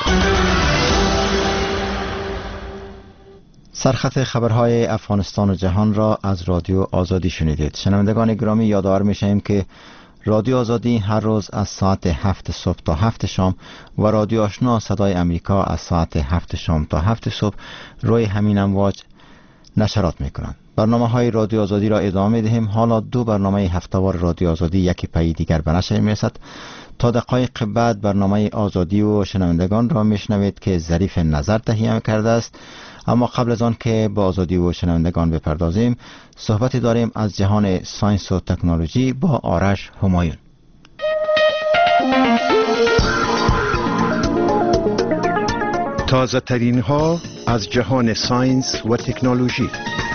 سرخط خبرهای افغانستان و جهان را از رادیو آزادی شنیدید. شنوندگان گرامی، یادآور میشیم که رادیو آزادی هر روز از ساعت 7 صبح تا 7 شام و رادیو آشنا صدای امریکا از ساعت 7 شام تا 7 صبح روی همین امواج نشرات میکنند. برنامه های رادیو آزادی را ادامه میدهیم. حالا دو برنامه هفته‌وار رادیو آزادی یکی پی دیگر به نشر میرسد. تا دقایق بعد برنامه آزادی و شنوندگان را میشنوید که ظریف نظر تهیه کرده است. اما قبل از آن که با آزادی و شنوندگان بپردازیم، صحبتی داریم از جهان ساینس و تکنولوژی با آرش همایون. تازه ترین ها از جهان ساینس و تکنولوژی.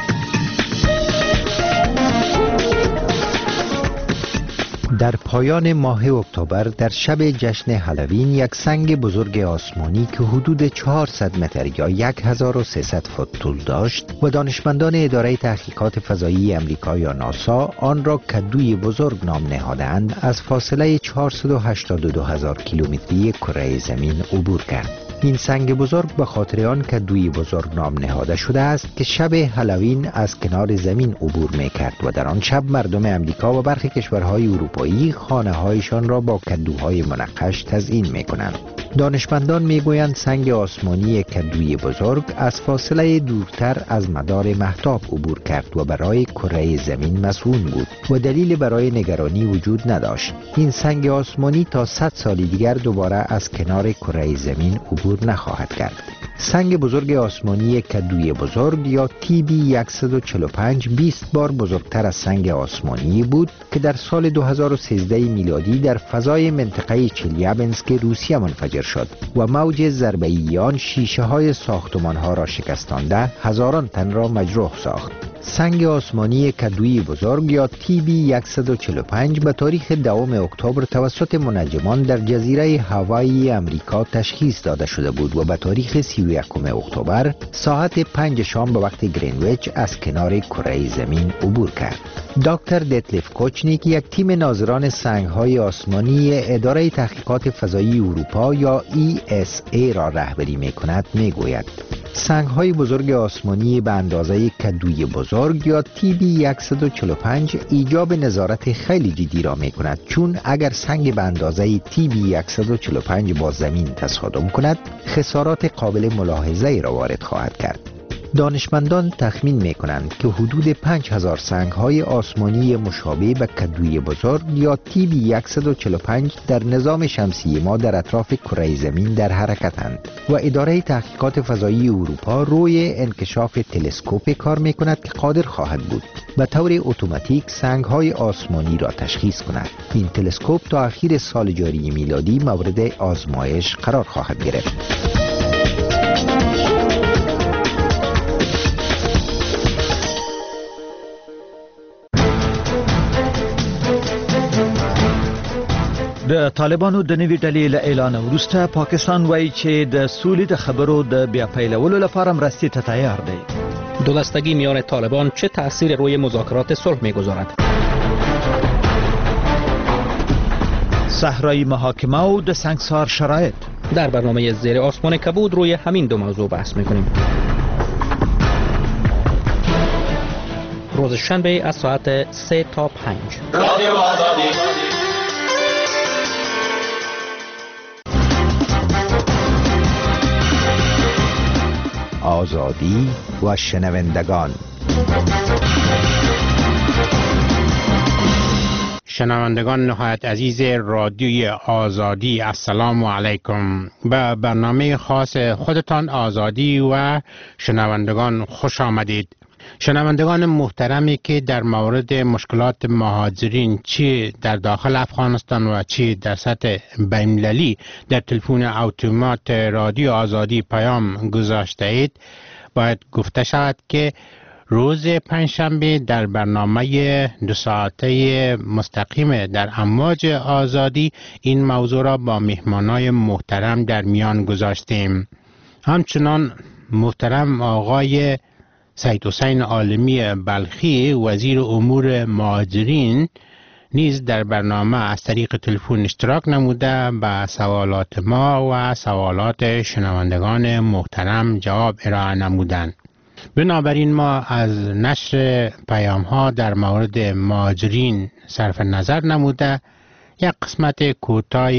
در پایان ماه اکتبر در شب جشن هالوین یک سنگ بزرگ آسمانی که حدود 400 متر یا 1300 فوت طول داشت و دانشمندان اداره تحقیقات فضایی امریکا یا ناسا آن را کدوی بزرگ نام نهادند، از فاصله 482,000 کیلومتری کره زمین عبور کرد. این سنگ بزرگ به خاطر آن کدوی بزرگ نام نهاده شده است که شب هالوین از کنار زمین عبور می‌کرد و در آن شب مردم امریکا و برخی کشورهای اروپایی خانه‌هایشان را با کدوهای منقش تزیین می‌کنند. دانشمندان میگویند سنگ آسمانی کدوی بزرگ از فاصله دورتر از مدار مهتاب عبور کرد و برای کره زمین مسئول بود و دلیل برای نگرانی وجود نداشت. این سنگ آسمانی تا 100 سال دیگر دوباره از کنار کره زمین عبور نخواهد کرد. سنگ بزرگ آسمانی کدوی بزرگ یا TB 145 20 بار بزرگتر از سنگ آسمانی بود که در سال 2013 میلادی در فضای منطقه چلیابنسک روسیه منفجر شد و موج ضربه‌ای آن شیشه های ساختمان ها را شکستانده هزاران تن را مجروح ساخت. سنگ آسمانی کدوی بزرگ یا TB 145 به تاریخ 2 اکتبر توسط منجمان در جزیره هاوایی امریکا تشخیص داده شده بود و به تاریخ 31 اکتبر ساعت 5 شام به وقت گرینویچ از کنار کره زمین عبور کرد. دکتر دتلیف کوچنیک، یک تیم ناظران سنگ‌های آسمانی اداره تحقیقات فضایی اروپا یا ESA را رهبری می‌کند، می‌گوید سنگ‌های بزرگ آسمانی به اندازه کدوی بزرگ یا TB 145 ایجاب نظارت خیلی جدی را می‌کند، چون اگر سنگ به اندازه TB 145 با زمین تصادم کند خسارات قابل ملاحظه‌ای را وارد خواهد کرد. دانشمندان تخمین می کنند که حدود 5000 سنگ‌های آسمانی مشابه به کدوی بزرگ یا TB 145 در نظام شمسی ما در اطراف کره زمین در حرکتند و اداره تحقیقات فضایی اروپا روی انکشاف تلسکوپ کار می کند که قادر خواهد بود به طور اتوماتیک سنگ‌های آسمانی را تشخیص کند. این تلسکوپ تا اخیر سال جاری میلادی مورد آزمایش قرار خواهد گرفت. د طالبانو د نوي ډلې له اعلان وروسته پاکستان وایي چې د سولې د خبرو د بیا پیلولو لپاره مرستې ته تیار دی. دولستگی میان طالبان چه تأثیر روی مذاکرات صلح میگذارد؟ صحرای محاکمه و د سنگسار شرایط. در برنامه زیر آسمان کبود روی همین دو موضوع بحث میکنیم. روز شنبه از ساعت 3 تا 5. رادیو آزادی. آزادی و شنوندگان. شنوندگان نهایت عزیز رادیوی آزادی، السلام علیکم. به برنامه خاص خودتان آزادی و شنوندگان خوش آمدید. شنوندگان محترمی که در مورد مشکلات مهاجرین چی در داخل افغانستان و چی در سطح بین‌المللی در تلفن اتومات رادیو آزادی پیام گذاشته اید، باید گفته شود که روز پنجشنبه در برنامه 2 ساعته مستقیم در امواج آزادی این موضوع را با مهمانای محترم در میان گذاشتیم. همچنان محترم آقای سید حسین عالمی بلخی، وزیر امور مهاجرین، نیز در برنامه از طریق تلفن اشتراک نموده به سوالات ما و سوالات شنوندگان محترم جواب ارائه نمودند. بنابراین ما از نشر پیام ها در مورد مهاجرین صرف نظر نموده یک قسمت کوتاه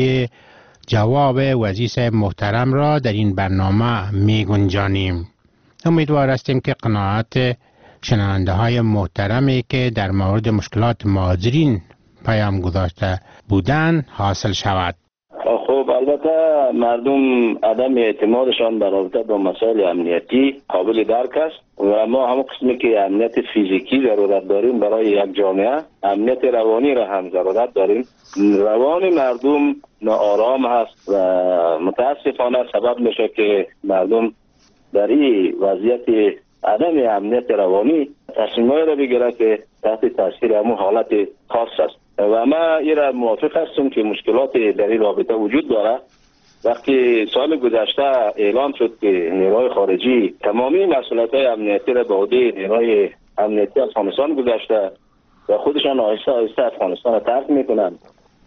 جواب وزیر محترم را در این برنامه می گنجانیم. امیدوار هستیم که قناعت شنونده های محترمی که در مورد مشکلات مهاجرین پیام گذاشته بودند حاصل شود. خب البته مردم عدم اعتمادشان در رابطه با مسائل امنیتی قابل درک است و ما هم قسمی که امنیت فیزیکی ضرورت داریم برای یک جامعه، امنیت روانی را هم ضرورت داریم. روان مردم ناآرام هست و متاسفانه سبب میشه که مردم در این وضعیت عدم امنیت روانی تصمیم‌هایی را بگیره که تحت تاثیر همون حالت خاص است و ما این را موافق هستم که مشکلات در این رابطه وجود داره. وقتی سال گذشته اعلان شد که نیروهای خارجی تمامی مسئولیت‌های امنیتی را به عهده نیروهای امنیتی افغانستان گذاشته و خودشان آهسته آهسته افغانستان را ترک میکنند،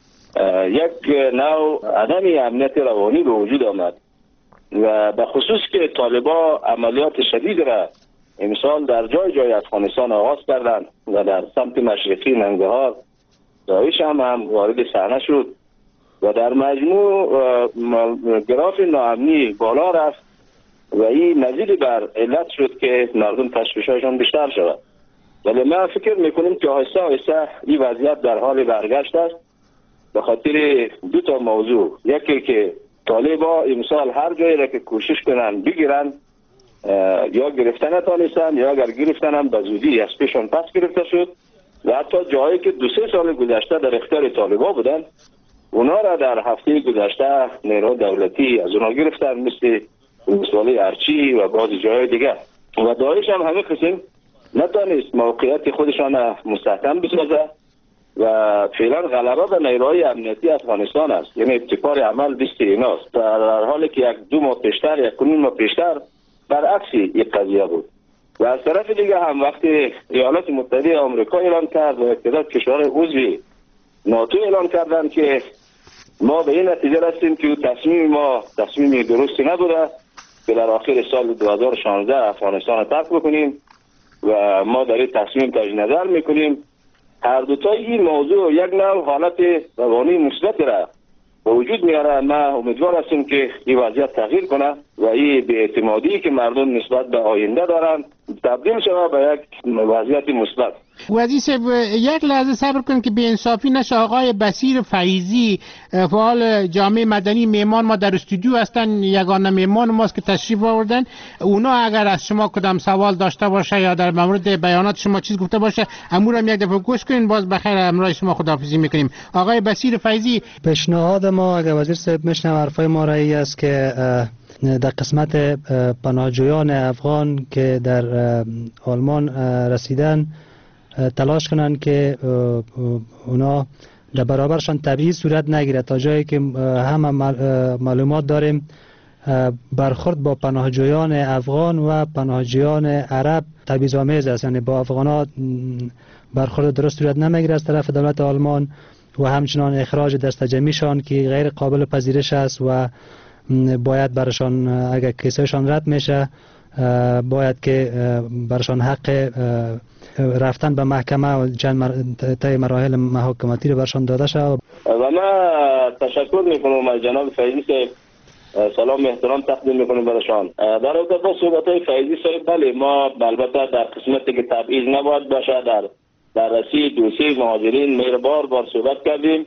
یک نوع عدم امنیت روانی به وجود آمد و به خصوص که طالبا عملیات شدید را امسال در جای جای افغانستان آغاز کردند و در سمت مشرقی ننگرهار داعش هم وارد صحنه شد و در مجموع گراف ناامنی بالا رفت و این مزید بر علت شد که مردم تشویش‌هایشان بیشتر شود. ولی ما فکر میکنیم که آهسته آهسته این وضعیت در حال برگشت است به خاطر 2 تا موضوع. یکی که طالبا امسال هر جایی را که کوشش کنن بگیرن یا گرفتن نتانستن یا اگر گرفتن هم به زودی از پیشان پس گرفته شد و حتی جایی که 2-3 سال گذشته در اختیار طالبا بودن اونا را در هفته گذشته نیروهای دولتی از اونا گرفتن، مثل ولسوالی ارچی و بعضی جای دیگه. و داعش هم همین قسم نتانست موقعیت خودشان مستحکم بسازه و فعلا غلبه به نیروهای امنیتی افغانستان است. یعنی ابتکار عمل دست ایناست، در حالی که یک دو ماه پیشتر، یک کنون ماه پیشتر برعکس یک قضیه بود. و از طرف دیگه هم وقتی ایالات متحده آمریکا اعلان کرد و تعداد کشورهای عضو ناتو اعلان کردند که ما به این نتیجه رسیدیم که تصمیم ما تصمیم درستی نبوده که در آخر سال 2016 افغانستان را ترک بکنیم و ما در این تصمیم تجدید نظر میکنیم. هر دوتا این موضوع یک نوع حالت روانی مثبت را به وجود میاره. ما امیدوار هستیم که این وضعیت تغییر کنه و این بی‌اعتمادی که مردم نسبت به آینده دارند تبدیل شود به یک وضعیت مثبت. وزیر صاحب یک لحظه صبر کن که بی‌انصافی نشه. آقای بصیر فیضی فعال جامعه مدنی معمار ما در استودیو هستن، یگانه معمار ماست که تشریف آوردن. اونا اگر از شما کدام سوال داشته باشه یا در مورد بیانات شما چیز گفته باشه امور هم یک دفعه گوش کنین. باز بخیر امروز شما خداحافظی میکنیم. آقای بصیر فیضی، پیشنهاد ما اگر وزیر صاحب میشنه حرفای ما رایی است که در قسمت پناهجویان افغان که در آلمان رسیدن تلاش کنند که اونا در برابرشان تبعیض صورت نگیرد. تا جایی که همه معلومات داریم برخورد با پناهجویان افغان و پناهجویان عرب تبعیض‌آمیز است، یعنی با افغان‌ها برخورد درست صورت نمیگیرد از طرف دولت آلمان و همچنان اخراج دسته جمعیشان که غیر قابل پذیرش است و باید برشان اگر کیسهشان رد میشه باید که برشان حق رفتن به محکمه و طی مراحل محاکماتی رو برشان داده شد. و ما تشکر میکنم از جناب فیضی صاحب، سلام احترام تقدیم میکنیم برشان. در رابطه با صحبت‌های فیضی صاحب، بله ما البته در قسمتی که تبعیض نباید باشه در بررسی دوسیه مهاجرین مهر بار صحبت کردیم،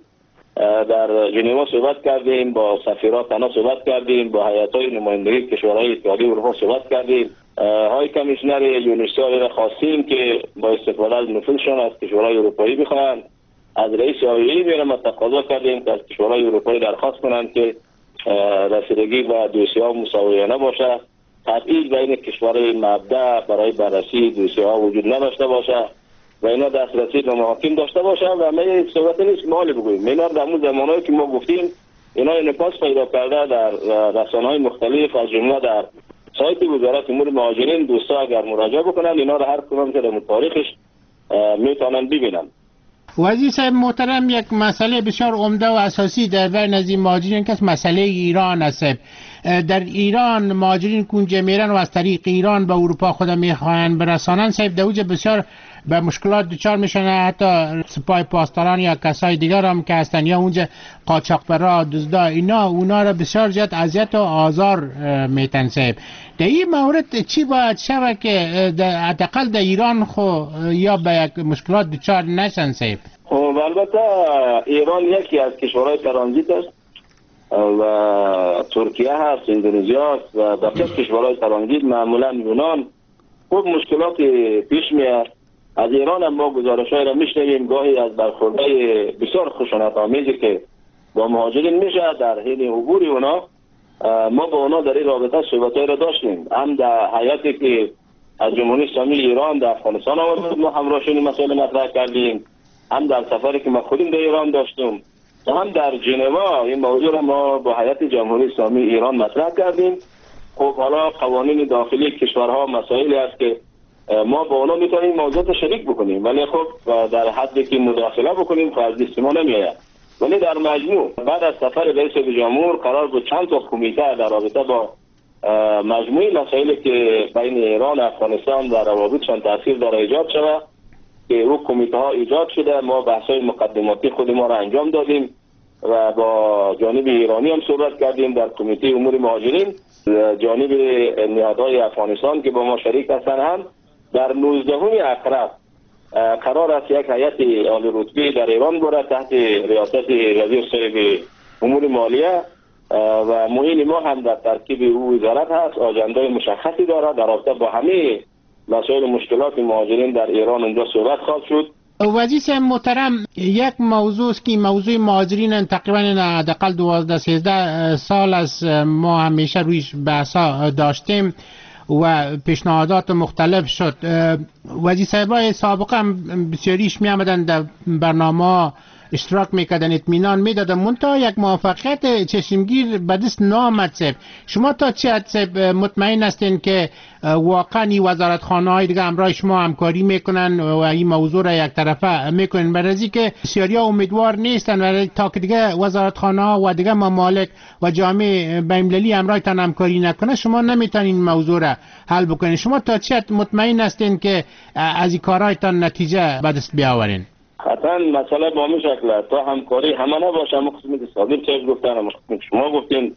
در ژنو صحبت کردیم، با سفیران تنها صحبت کردیم، با هیئت‌های نمایندگی کشورهای اتحادیه اروپا صحبت کردیم. های کمیشنر یونیسیال را خواستیم که با استفاده از نفوذشان از کشورهای اروپایی بخوانند. از رئیس آیه ما تقاضا کردیم که از کشورهای اروپایی درخواست کنند که رسیدگی به دوسیه‌ها مساویانه باشه، تبعیض بین کشورهای مبدأ برای بررسی دوسیه‌ها وجود نداشته باشه و اینا دسترسی به محاکم داشته باشه. و ما این صحبت نیست که مالی بگوییم، اینا در اون زمانهایی که ما گفتیم اینا انعکاس پیدا کرده در رسانه‌های مختلف، از جمله در سایت وزارت امور مهاجرین. دوستا اگر مراجعه بکنن اینا رو هر کدام که در تاریخش میتونن ببینن. وزیر صاحب محترم، یک مسئله بسیار عمده و اساسی در بین از این مهاجرین که مسئله ایران است. در ایران مهاجرین کنجه میرن و از طریق ایران به اروپا خود میخواهند برسانن. صاحب دوجه بسیار به مشکلات دچار میشن، حتی سپاه پاسداران یا کسای دیگر هم که هستن یا اونجا قاچاقبرا دزدا اینا اونا را بسیار زیاد اذیت و آزار میتن. صاحب در این مورد چی باید شود که حداقل در ایران خو یا به یک مشکلات دچار نشن؟ صاحب خب البته ایران یکی از کشورهای ترانزیت است و ترکیه هست، اندونزیا هست و بقیه کشورهای ترانزیت معمولا یونان خوب مشکلات پیش میاد. از ایران هم ما گزارش‌هایی را میشنویم گاهی از برخوردهای بسیار خشونت‌آمیزی که با مهاجرین میشه در حین عبور اونا. ما با اونا در این رابطه صحبت‌هایی را داشتیم، هم در هیئتی که از جمهوری اسلامی ایران در افغانستان آمد ما همراهشون مسائل مطرح کردیم، هم در سفری که ما خودیم در ایران داشتیم و هم در ژنو این موضوع را ما با هیئت جمهوری اسلامی ایران مطرح کردیم. خب حالا قوانین داخلی کشورها مسائلی است که ما با اونا میتونیم موضوعات شریک بکنیم، ولی خب در حدی که مداخله بکنیم فرض دست ما نمیآید. ولی در مجموع بعد از سفر رئیس جمهور قرار بود چند تا کمیته در رابطه با مجموعی مسائلی که بین ایران و افغانستان در روابطشان تاثیر داره ایجاد شود که او کمیته ها ایجاد شده. ما بحث‌های مقدماتی خود ما را انجام دادیم و با جانب ایرانی هم صحبت کردیم در کمیته امور مهاجرین. جانب نهادهای افغانستان که با ما شریک هستند هم در 19 اکرب قرار است یک هیئت عالی رتبه در ایران بره تحت ریاست وزیر صاحب امور مالیه و معین ما هم در ترکیب او وزارت هست. آجندای مشخصی داره در رابطه با همه مسائل مشکلات مهاجرین در ایران اونجا صحبت خواهد شد. وزیر صاحب محترم، یک موضوع است که موضوع مهاجرین تقریبا حداقل 12-13 سال از ما همیشه رویش بحثا داشتیم. و پیشنهادات مختلف شد. وزیر صاحبای سابق هم بسیاریش می آمدن در برنامه اشتراک میکردن، اطمینان میدادن، منتها یک موفقیت چشمگیر به دست نامد. شما تا چه حد مطمئن هستین که واقعا این وزارتخانه های دیگه همراه شما همکاری میکنن و این موضوع را یک طرفه میکنن؟ برای که بسیاری ها امیدوار نیستن ولی تا که دیگه وزارتخانه ها و دیگه ممالک و جامعه بین‌المللی همراهتان همکاری نکنه شما نمیتونین موضوع را حل بکنین. شما تا چه حد مطمئن هستین که از این کارهایتان نتیجه به دست بیاورین؟ قطعا مسئله با همین شکل تا همکاری همه نباشه. همه قسمی که صادق چیز گفتن، همه قسمی که شما گفتین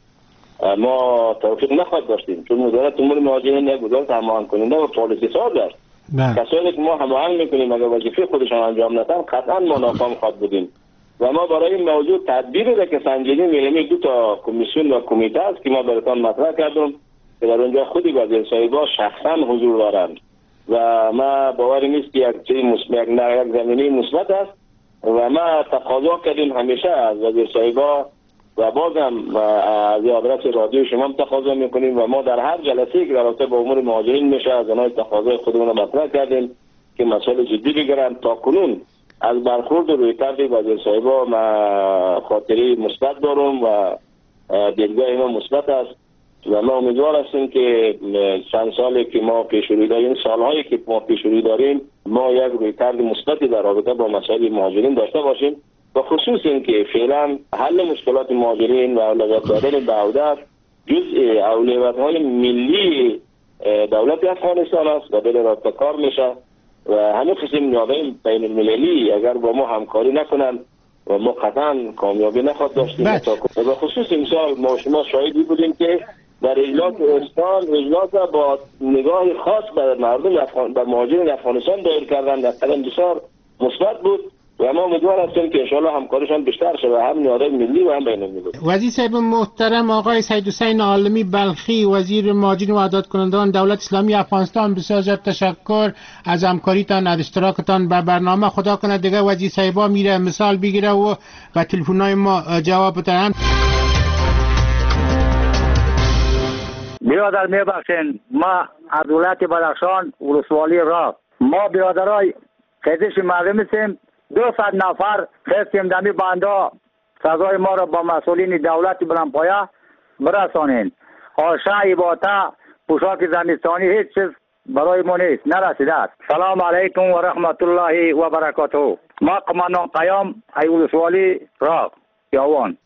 ما توفیق نخواهد داشتیم، چون وزارت امور مهاجرین یک وزارت هماهنگ کننده و پالیسی ساز است. کسانی که ما هماهنگ میکنیم اگر وظیفه خودشان انجام ندن قطعا ما ناکام خواهد بودیم و ما برای این موضوع تدبیری را که سنجیدیم می‌کنیم. دو تا کمیسیون و کمیته است که ما براتون مطرح کردم که در اونجا خودی وزیر صاحبا شخصا حضور دارند و ما باوری نیست که یک چیز مثبت یک زمینه مثبت است و ما تقاضا کردیم همیشه از وزیر صاحبا و بازم از آدرس رادیو شما هم تقاضا میکنیم و ما در هر جلسه‌ای که در رابطه با امور مهاجرین میشه از آنها تقاضای خودمون مطرح کردیم که مسائل جدی بگیرن. تا کنون از برخورد روی کرد وزیر صاحبا ما خاطری مثبت دارم و دیدگاه ما مثبت است و ما امیدوار هستیم که چند سالی که ما پیش روی داریم، سالهایی که ما پیش روی داریم، ما یک رویکرد مثبتی در رابطه با مسائل مهاجرین داشته باشیم و خصوص این که فعلا حل مشکلات مهاجرین و اولویت دادن به عودت جزء اولویت‌های ملی دولت افغانستان است و دل رابطه کار میشه و همه قسم نیازهای بین المللی اگر با ما همکاری نکنن و ما قطعا کامیابی نخواهد داشتیم. و خصوص امسال ما شما شاهدی بودیم که در اجلاس استان اجلاس با نگاه خاص به مردم به مهاجرین افغانستان دایر کردن در قدم بسیار مثبت بود و ما امیدوار هستیم که انشاءالله همکاریشان بیشتر شود، هم نیازهای ملی و هم بین المللی. وزیر صاحب محترم آقای سید حسین عالمی بلخی، وزیر مهاجرین و اعداد کنندگان دولت اسلامی افغانستان، بسیار زیاد تشکر از همکاریتان، از اشتراکتان به برنامه. خدا کنه دیگه وزیر صاحبا میره مثال بگیره و تلفن‌های ما جواب بده. برادر میبخشین، ما از ولایت بدخشان ولسوالی راه، ما برادرای خیزش مردم هستیم. 200 نفر خواستیم دمی بنده سزای ما را با مسئولین دولت بلندپایه برسانین. آشه، عباته، پوشاک زمستانی هیچ چیز برای ما نیست، نرسیده است. سلام علیکم و رحمت الله و برکاته. ما قماندان قیام ای ولسوالی راه یاوان.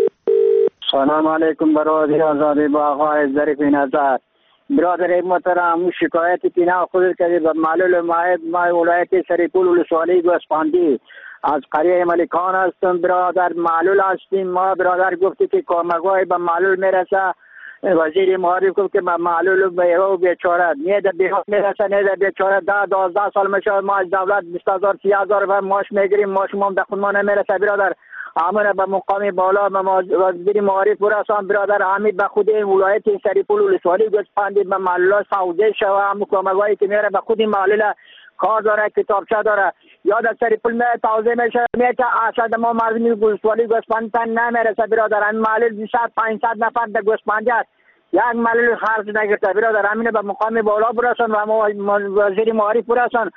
سلام علیکم برادر آزادی با آقای ظریف نظر. برادر محترم، شکایتی که نه خود کردید به معلول ما ولایت سریپول ولسوالی گوسفندی از قریه ملکان هستم. برادر معلول هستیم ما. برادر گفتی که کمک‌های به معلول میرسه، وزیر معارف گفت که معلول به بیچاره نه در بیهوش میرسه نه در بیچاره. 10-12 سال میشه ما از دولت 20000 30000 معاش میگیریم، معاش ما به خود ما نمیرسه. برادر همه به مقام بالا وزیر معارف برسان. برادر همین به خود این ولایت سریپول ولسوالی گوسفندی به معلولا سعوده شوه. هم کمک‌هایی که میره به خود این معلول کار داره، کتابچه داره، یا در سریپول میره توزیع میشه میشه اشد ما مردمی ولسوالی گوسفند نمیرسه. برادر همین معلول 200-500 نفر در گوسفندی است، یک معلول خرج نگرفته. برادر همین به مقام بالا برسان و وزیر معارف برسان.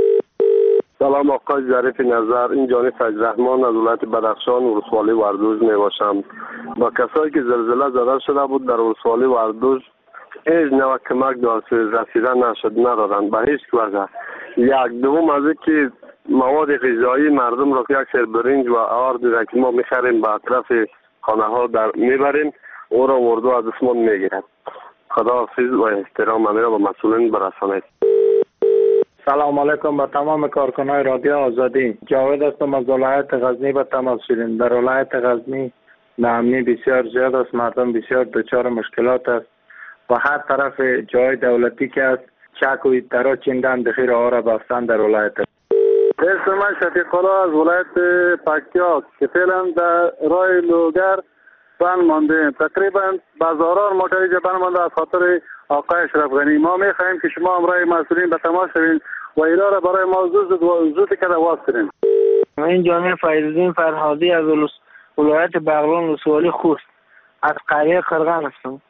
سلام آقای ظریف نظر، این جانی فضل رحمان از ولایت بدخشان ولسوالی وردوز می باشم. با کسایی که زلزله زده شده بود در ولسوالی وردوز هیچ نوع کمک رسیده نشد، ندادند به هیچ وجه. یک دوم از اینکه مواد غذایی مردم را یک سر برنج و آرد را که ما میخریم به اطراف خانه ها میبریم او را وردو از دستمان میگیرد. خداحافظ و احترام را به مسئولین برسانید. سلام علیکم به تمام کارکنان رادیو آزادی. جاوید هستم از ولایت غزنی به تماس شدیم. در ولایت غزنی ناامنی بسیار زیاد است، مردم بسیار دچار مشکلات است و هر طرف جای دولتی که است چک و ایترا چیندن دخیر آن را بافتن در ولایت. اسم من شفیق الله از ولایت پکتیا که فعلا در راه لوگر بند مانده. تقریبا بازاران موتری بند مانده از خاطر آقای اشرف غنی. ما میخواهیم که شما همراه مسئولین به تماس شوین و اینا را برای ما زود کده واس کنین. من جامعه فیض‌الدین فرهادی از ولایت بغلان ولسوالی خوست از قریه قرغن هستم.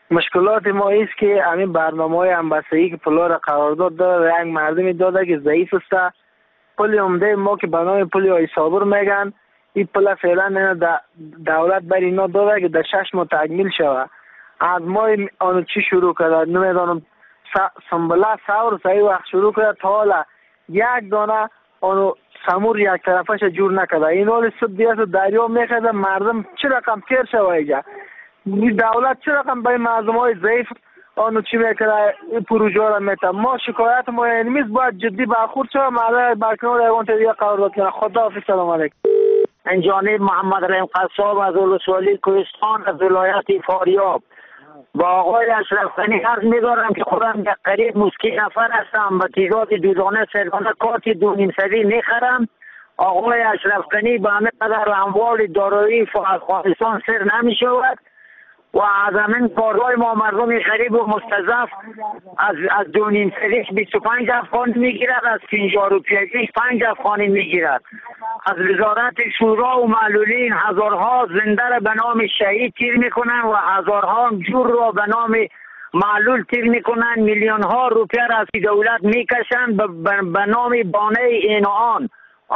مشکلات ما ایست که همین برنامه‌های همبستگی که پلا را قرارداد داره یک مردمی داده که ضعیف است. پل عمده ما که به نام پل آی صابر میگن، این پل فعلا دولت بر اینا داده که در 6 ماه تکمیل شود. از ماه آنو چی شروع کرده نمیدانم، سنبله سور صحیح وقت شروع کرده تا حالا یک دانه آنو سمور یک طرفش جور نکرده. این حال صد دیست دریا میخواد مردم چه رقم تیر شوه اینجا. دولت چه رقم به مردم های ضعیف آنو چی میکنه پروژه را میته. ما شکایت ما اینمیز باید جدی برخورد شوه. مردم برکنار ایوان تدیه قرارداد کنه. خدا حافظ. سلام علیکم. این جانب محمد رحیم قصاب از ولسوالی کوهستان از ولایت فاریاب. با آقای اشرف غنی عرض می‌دارم که خودم یک قریب مسکی نفر هستم، با تعداد دوزانه سرگانه کارت 2.5 سری میخرم. آقای اشرف غنی به همه قدر اموال دارایی افغانستان سر نمی‌شود و از همین کارهای ما مردم غریب و مستضعف از 2.5 سریش 25 افغانی میگیرد، از 50 روپیه‌اش 5 افغانی میگیرد. از وزارت شورا و معلولین هزارها زنده را به نام شهید تیر میکنن و هزارها جور را به نام معلول تیر میکنن. میلیون ها روپیه را از دولت میکشن به نام بانه این و آن.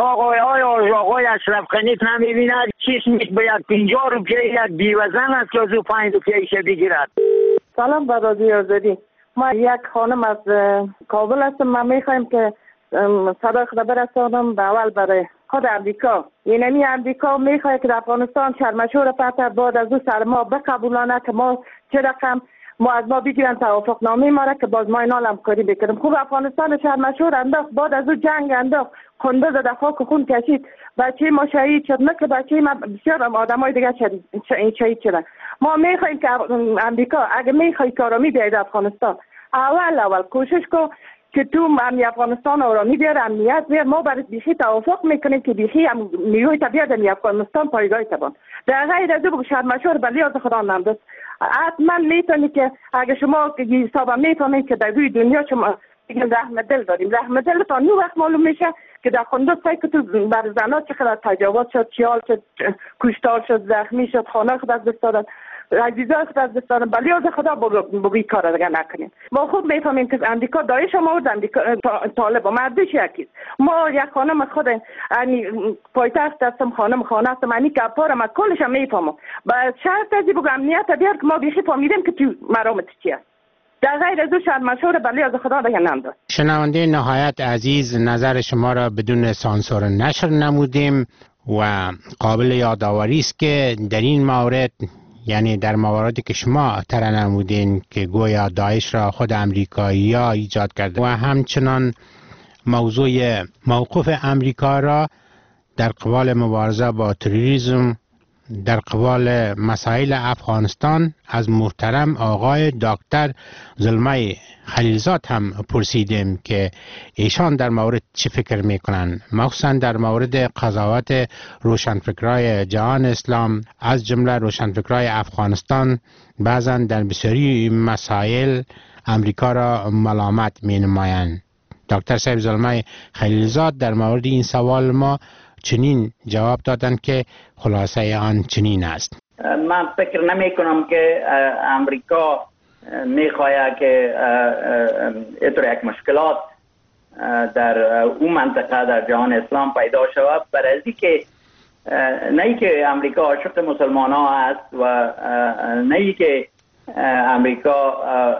آقای اشرف غنی نمیبیند چیز میشه باید 50 روپیه یک بیوزن است که از او 5 روپیهش بگیرد. سلام به رادیو آزادی. ما یک خانم از کابل هستم. ما میخوایم که صدای خدا برسانم به اول برای خود امریکا. یعنی امریکا میخواد که در افغانستان شرمشور پتر بعد از او سر ما بقبولانه که ما چه رقم ما از ما بگیرن توافق نامه ما را که باز ما اینا همکاری بکنیم. خوب افغانستان شرمشور انداخت، بعد از او جنگ انداخت، خونده زده، خاک خون کشید، بچه ما شهید شد، مثل بچه ما بسیار آدمای دیگه شهید شدن. ما میخوایم که امریکا اگه میخوای کارامی بیاید افغانستان، اول کوشش کن که تو افغانستان آرامی بیار، امنیت بیار. ما برای بیخی توافق میکنیم که بیخی نیروی طبیعت در افغانستان پایگاه تبان. در غیر از او شرمشور بلی از خدا نمدست. حتما میتونی که اگه شما حسابا میتونید که در روی دنیا شما بگیم رحم دل داریم. رحم دل تا نو وقت معلوم میشه که در خندق سایی که تو بر زنها چقدر تجاوز شد، چیال شد، کشتار شد، زخمی شد، خانه خود از دست دادن، عزیزان خود از دست دادن. بلی از خدا بگوی کار دیگه نکنیم. ما خود میفهمیم که امریکا داعش هم آورد، امریکا طالب مردش یکیست. ما یک خانم خود یعنی پایتخت هستم، خانه هستم، یعنی گپا ما کلش هم میفهمم. با شرط ازی بگو امنیت بیار که ما بیخی فهمیدیم که تو مرامت چیه. در غیر از او شرمشور بلی از خدا دیگه نمداد. شنونده نهایت عزیز، نظر شما را بدون سانسور نشر نمودیم و قابل یادآوری است که در این مورد، یعنی در مواردی که شما طرح نمودین که گویا داعش را خود امریکایی‌ها ایجاد کرده و همچنان موضوع موقف امریکا را در قبال مبارزه با تروریسم، در قبال مسائل افغانستان از محترم آقای دکتر زلمه خلیلزاد هم پرسیدیم که ایشان در مورد چه فکر میکنن، مخصوصا در مورد قضاوت روشنفکرای جهان اسلام از جمله روشنفکرای افغانستان. بعضا در بسیاری مسائل امریکا را ملامت می نمایند. دکتر صاحب زلمه خلیلزاد در مورد این سوال ما چنین جواب دادن که خلاصه آن چنین است: من فکر نمی کنم که امریکا می خواهد که اینطور یک مشکلات در اون منطقه در جهان اسلام پیدا شود، برای از که نه که امریکا عاشق مسلمان ها است و نه که امریکا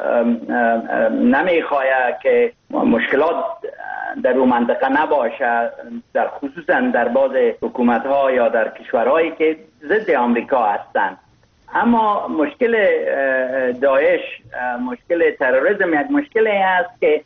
نمی خواهد که مشکلات در اون منطقه نباشه، در خصوصا در بعض حکومت ها یا در کشورهایی که ضد امریکا هستند. اما مشکل داعش، مشکل تروریسم یک مشکلی است که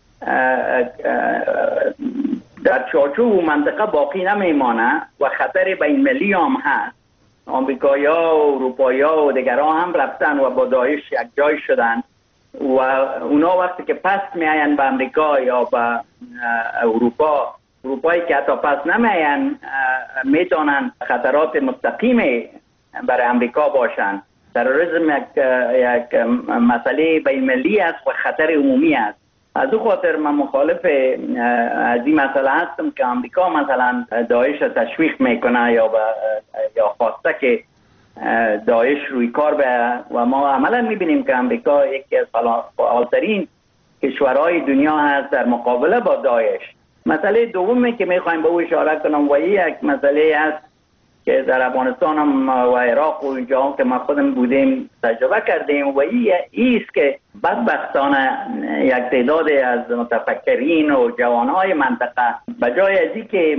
در چارچوب منطقه باقی نمیمانه و خطر بین ملی هم هست. آمریکایی‌ها و اروپایی‌ها و دیگران هم رفتن و با داعش یک جای شدن و اونا وقتی که پس میاین به امریکا یا به اروپایی که حتی پس نمیاین میتونن خطرات مستقیم برای امریکا باشن. تروریسم یک مسئله بین ملی است و خطر عمومی است. از او خاطر من مخالف از این مسئله هستم که امریکا مثلا داعش تشویق میکنه یا خواسته که داعش روی کار به و ما عملا میبینیم که امریکا یکی از فعالترین کشورهای دنیا هست در مقابله با داعش. مسئله دومی که میخوایم به او اشاره کنم و یک مسئله است که در افغانستان هم و عراق و اینجا هم که ما خودم بودیم تجربه کردیم و ایست که بدبختانه یک تعداد از متفکرین و جوانهای منطقه بجای از این که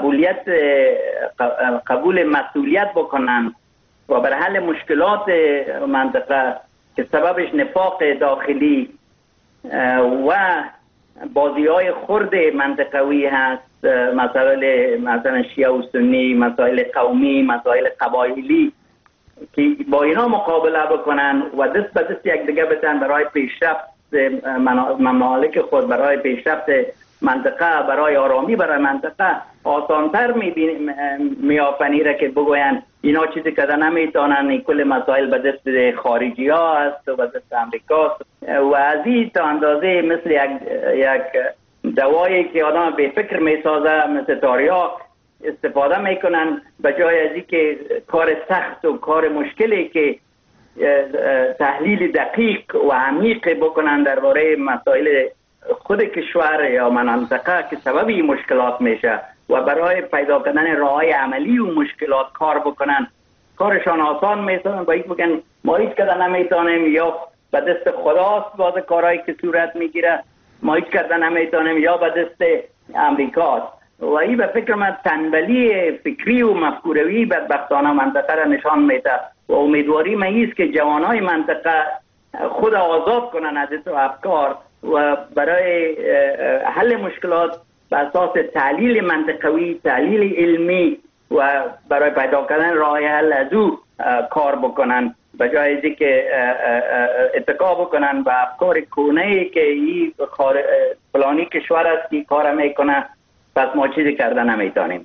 قبول مسئولیت بکنن و بر حل مشکلات منطقه که سببش نفاق داخلی و بازی‌های خرد منطقوی هست، مثلا شیعه و سنی، مسائل قومی، مسائل قبایلی، که با اینا مقابله بکنن و دست به دست یک دیگه بتن برای پیشرفت ممالک خود، برای پیشرفت منطقه، برای آرامی برای منطقه آسانتر میافنیره که بگوین اینا چیزی که نمیتونن، این کل مسائل به دست خارجی ها هست و به دست امریکا و از این تا اندازه مثل یک دوایی که آدم به فکر میسازه مثل تاریاک استفاده میکنن به جای از این که کار سخت و کار مشکلی که تحلیل دقیق و عمیق بکنن درباره مسائل خود کشور یا منطقه که سبب این مشکلات میشه و برای پیدا کردن راه‌های عملی و مشکلات کار بکنن، کارشان آسان میسازن. با این بگن ما هیچ کده نمیتونیم، یا به دست خداست باز کارهایی که صورت میگیره، ما هیچ کده نمیتونیم، یا به دست امریکاست. و این به فکر من تنبلی فکری و مفکوروی بدبختانه منطقه را نشان میده و امیدواری من ایست که جوانای منطقه خود آزاد کنن از این افکار و برای حل مشکلات به اساس تحلیل منطقوی، تحلیل علمی و برای پیدا کردن راه حل از او کار بکنن به جای از اینکه اتکا بکنن به افکار کونه‌ای که این فلانی کشور است که کار میکنه پس ما چیزی کردن نمیتونیم.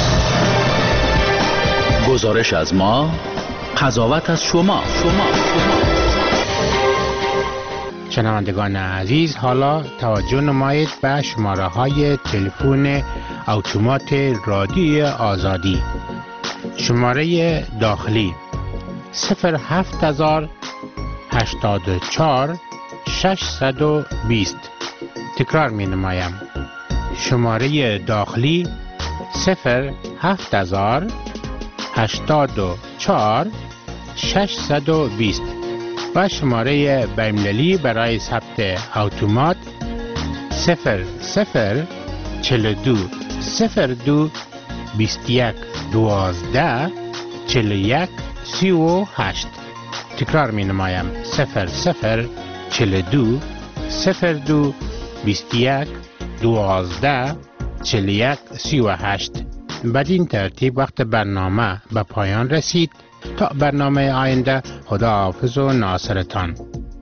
گزارش از ما، قضاوت از شما. شنوندگان عزیز، حالا توجه نمایید به شماره های تلفن اتومات رادیوی آزادی. شماره داخلی 07084 620. تکرار می نمایم. شماره داخلی 07084 620 و شماره بین‌المللی برای ثبت اتومات 0042 02 21 12 41 38. تکرار می نمایم 0042 02 21 12 41 38. بدین ترتیب وقت برنامه به پایان رسید. تا برنامه آینده، خدا حافظ و ناصرتان.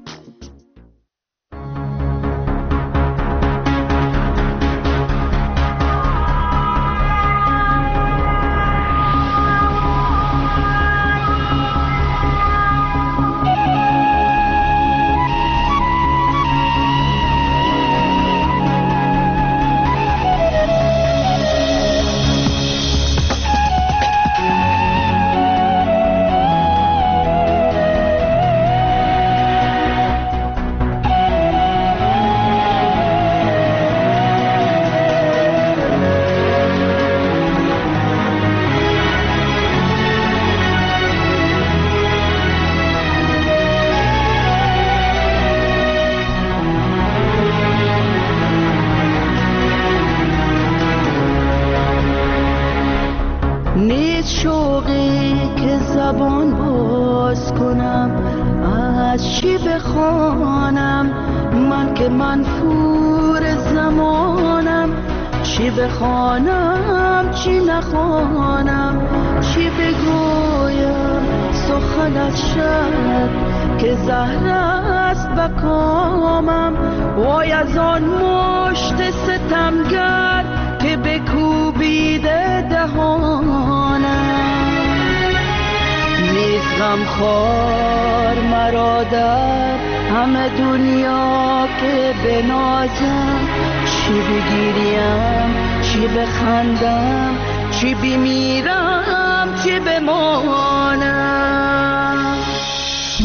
غمخوار مرا در همه دنیا که بنازم، چی بگیریم چی بخندم، چی بمیرم چی بمانم.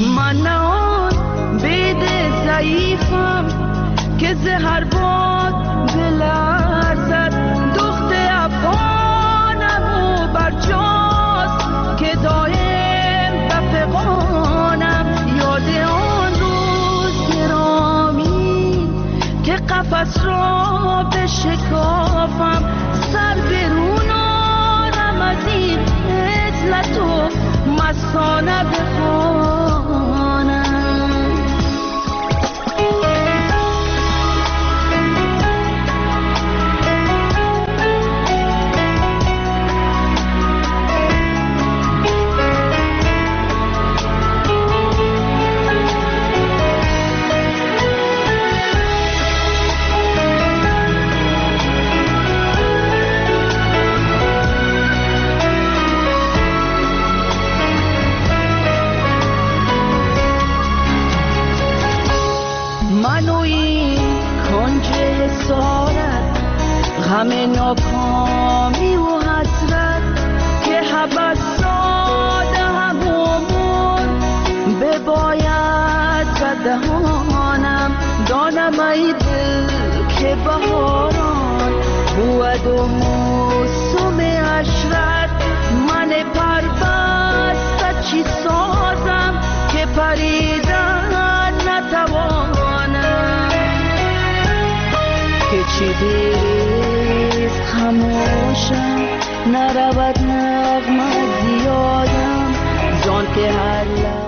من آن بید ضعیفم که زهر باد بلرزد، دخت افغانم و برجاست که دایم بفغانم. یاد آن روز گرامی که قفس را بشکافم، سر برون آرم از این عزلت و مستانه بخوانم. غم ناکامی و حسرت که حبسات همومون بباید بدهانم. دانم ای دل که بهاران بود و موسم عشرت، من پربسته چی سازم که پریدن نتوانم. که چی بیست خموشم نرود نغمه زیادم، زان که هر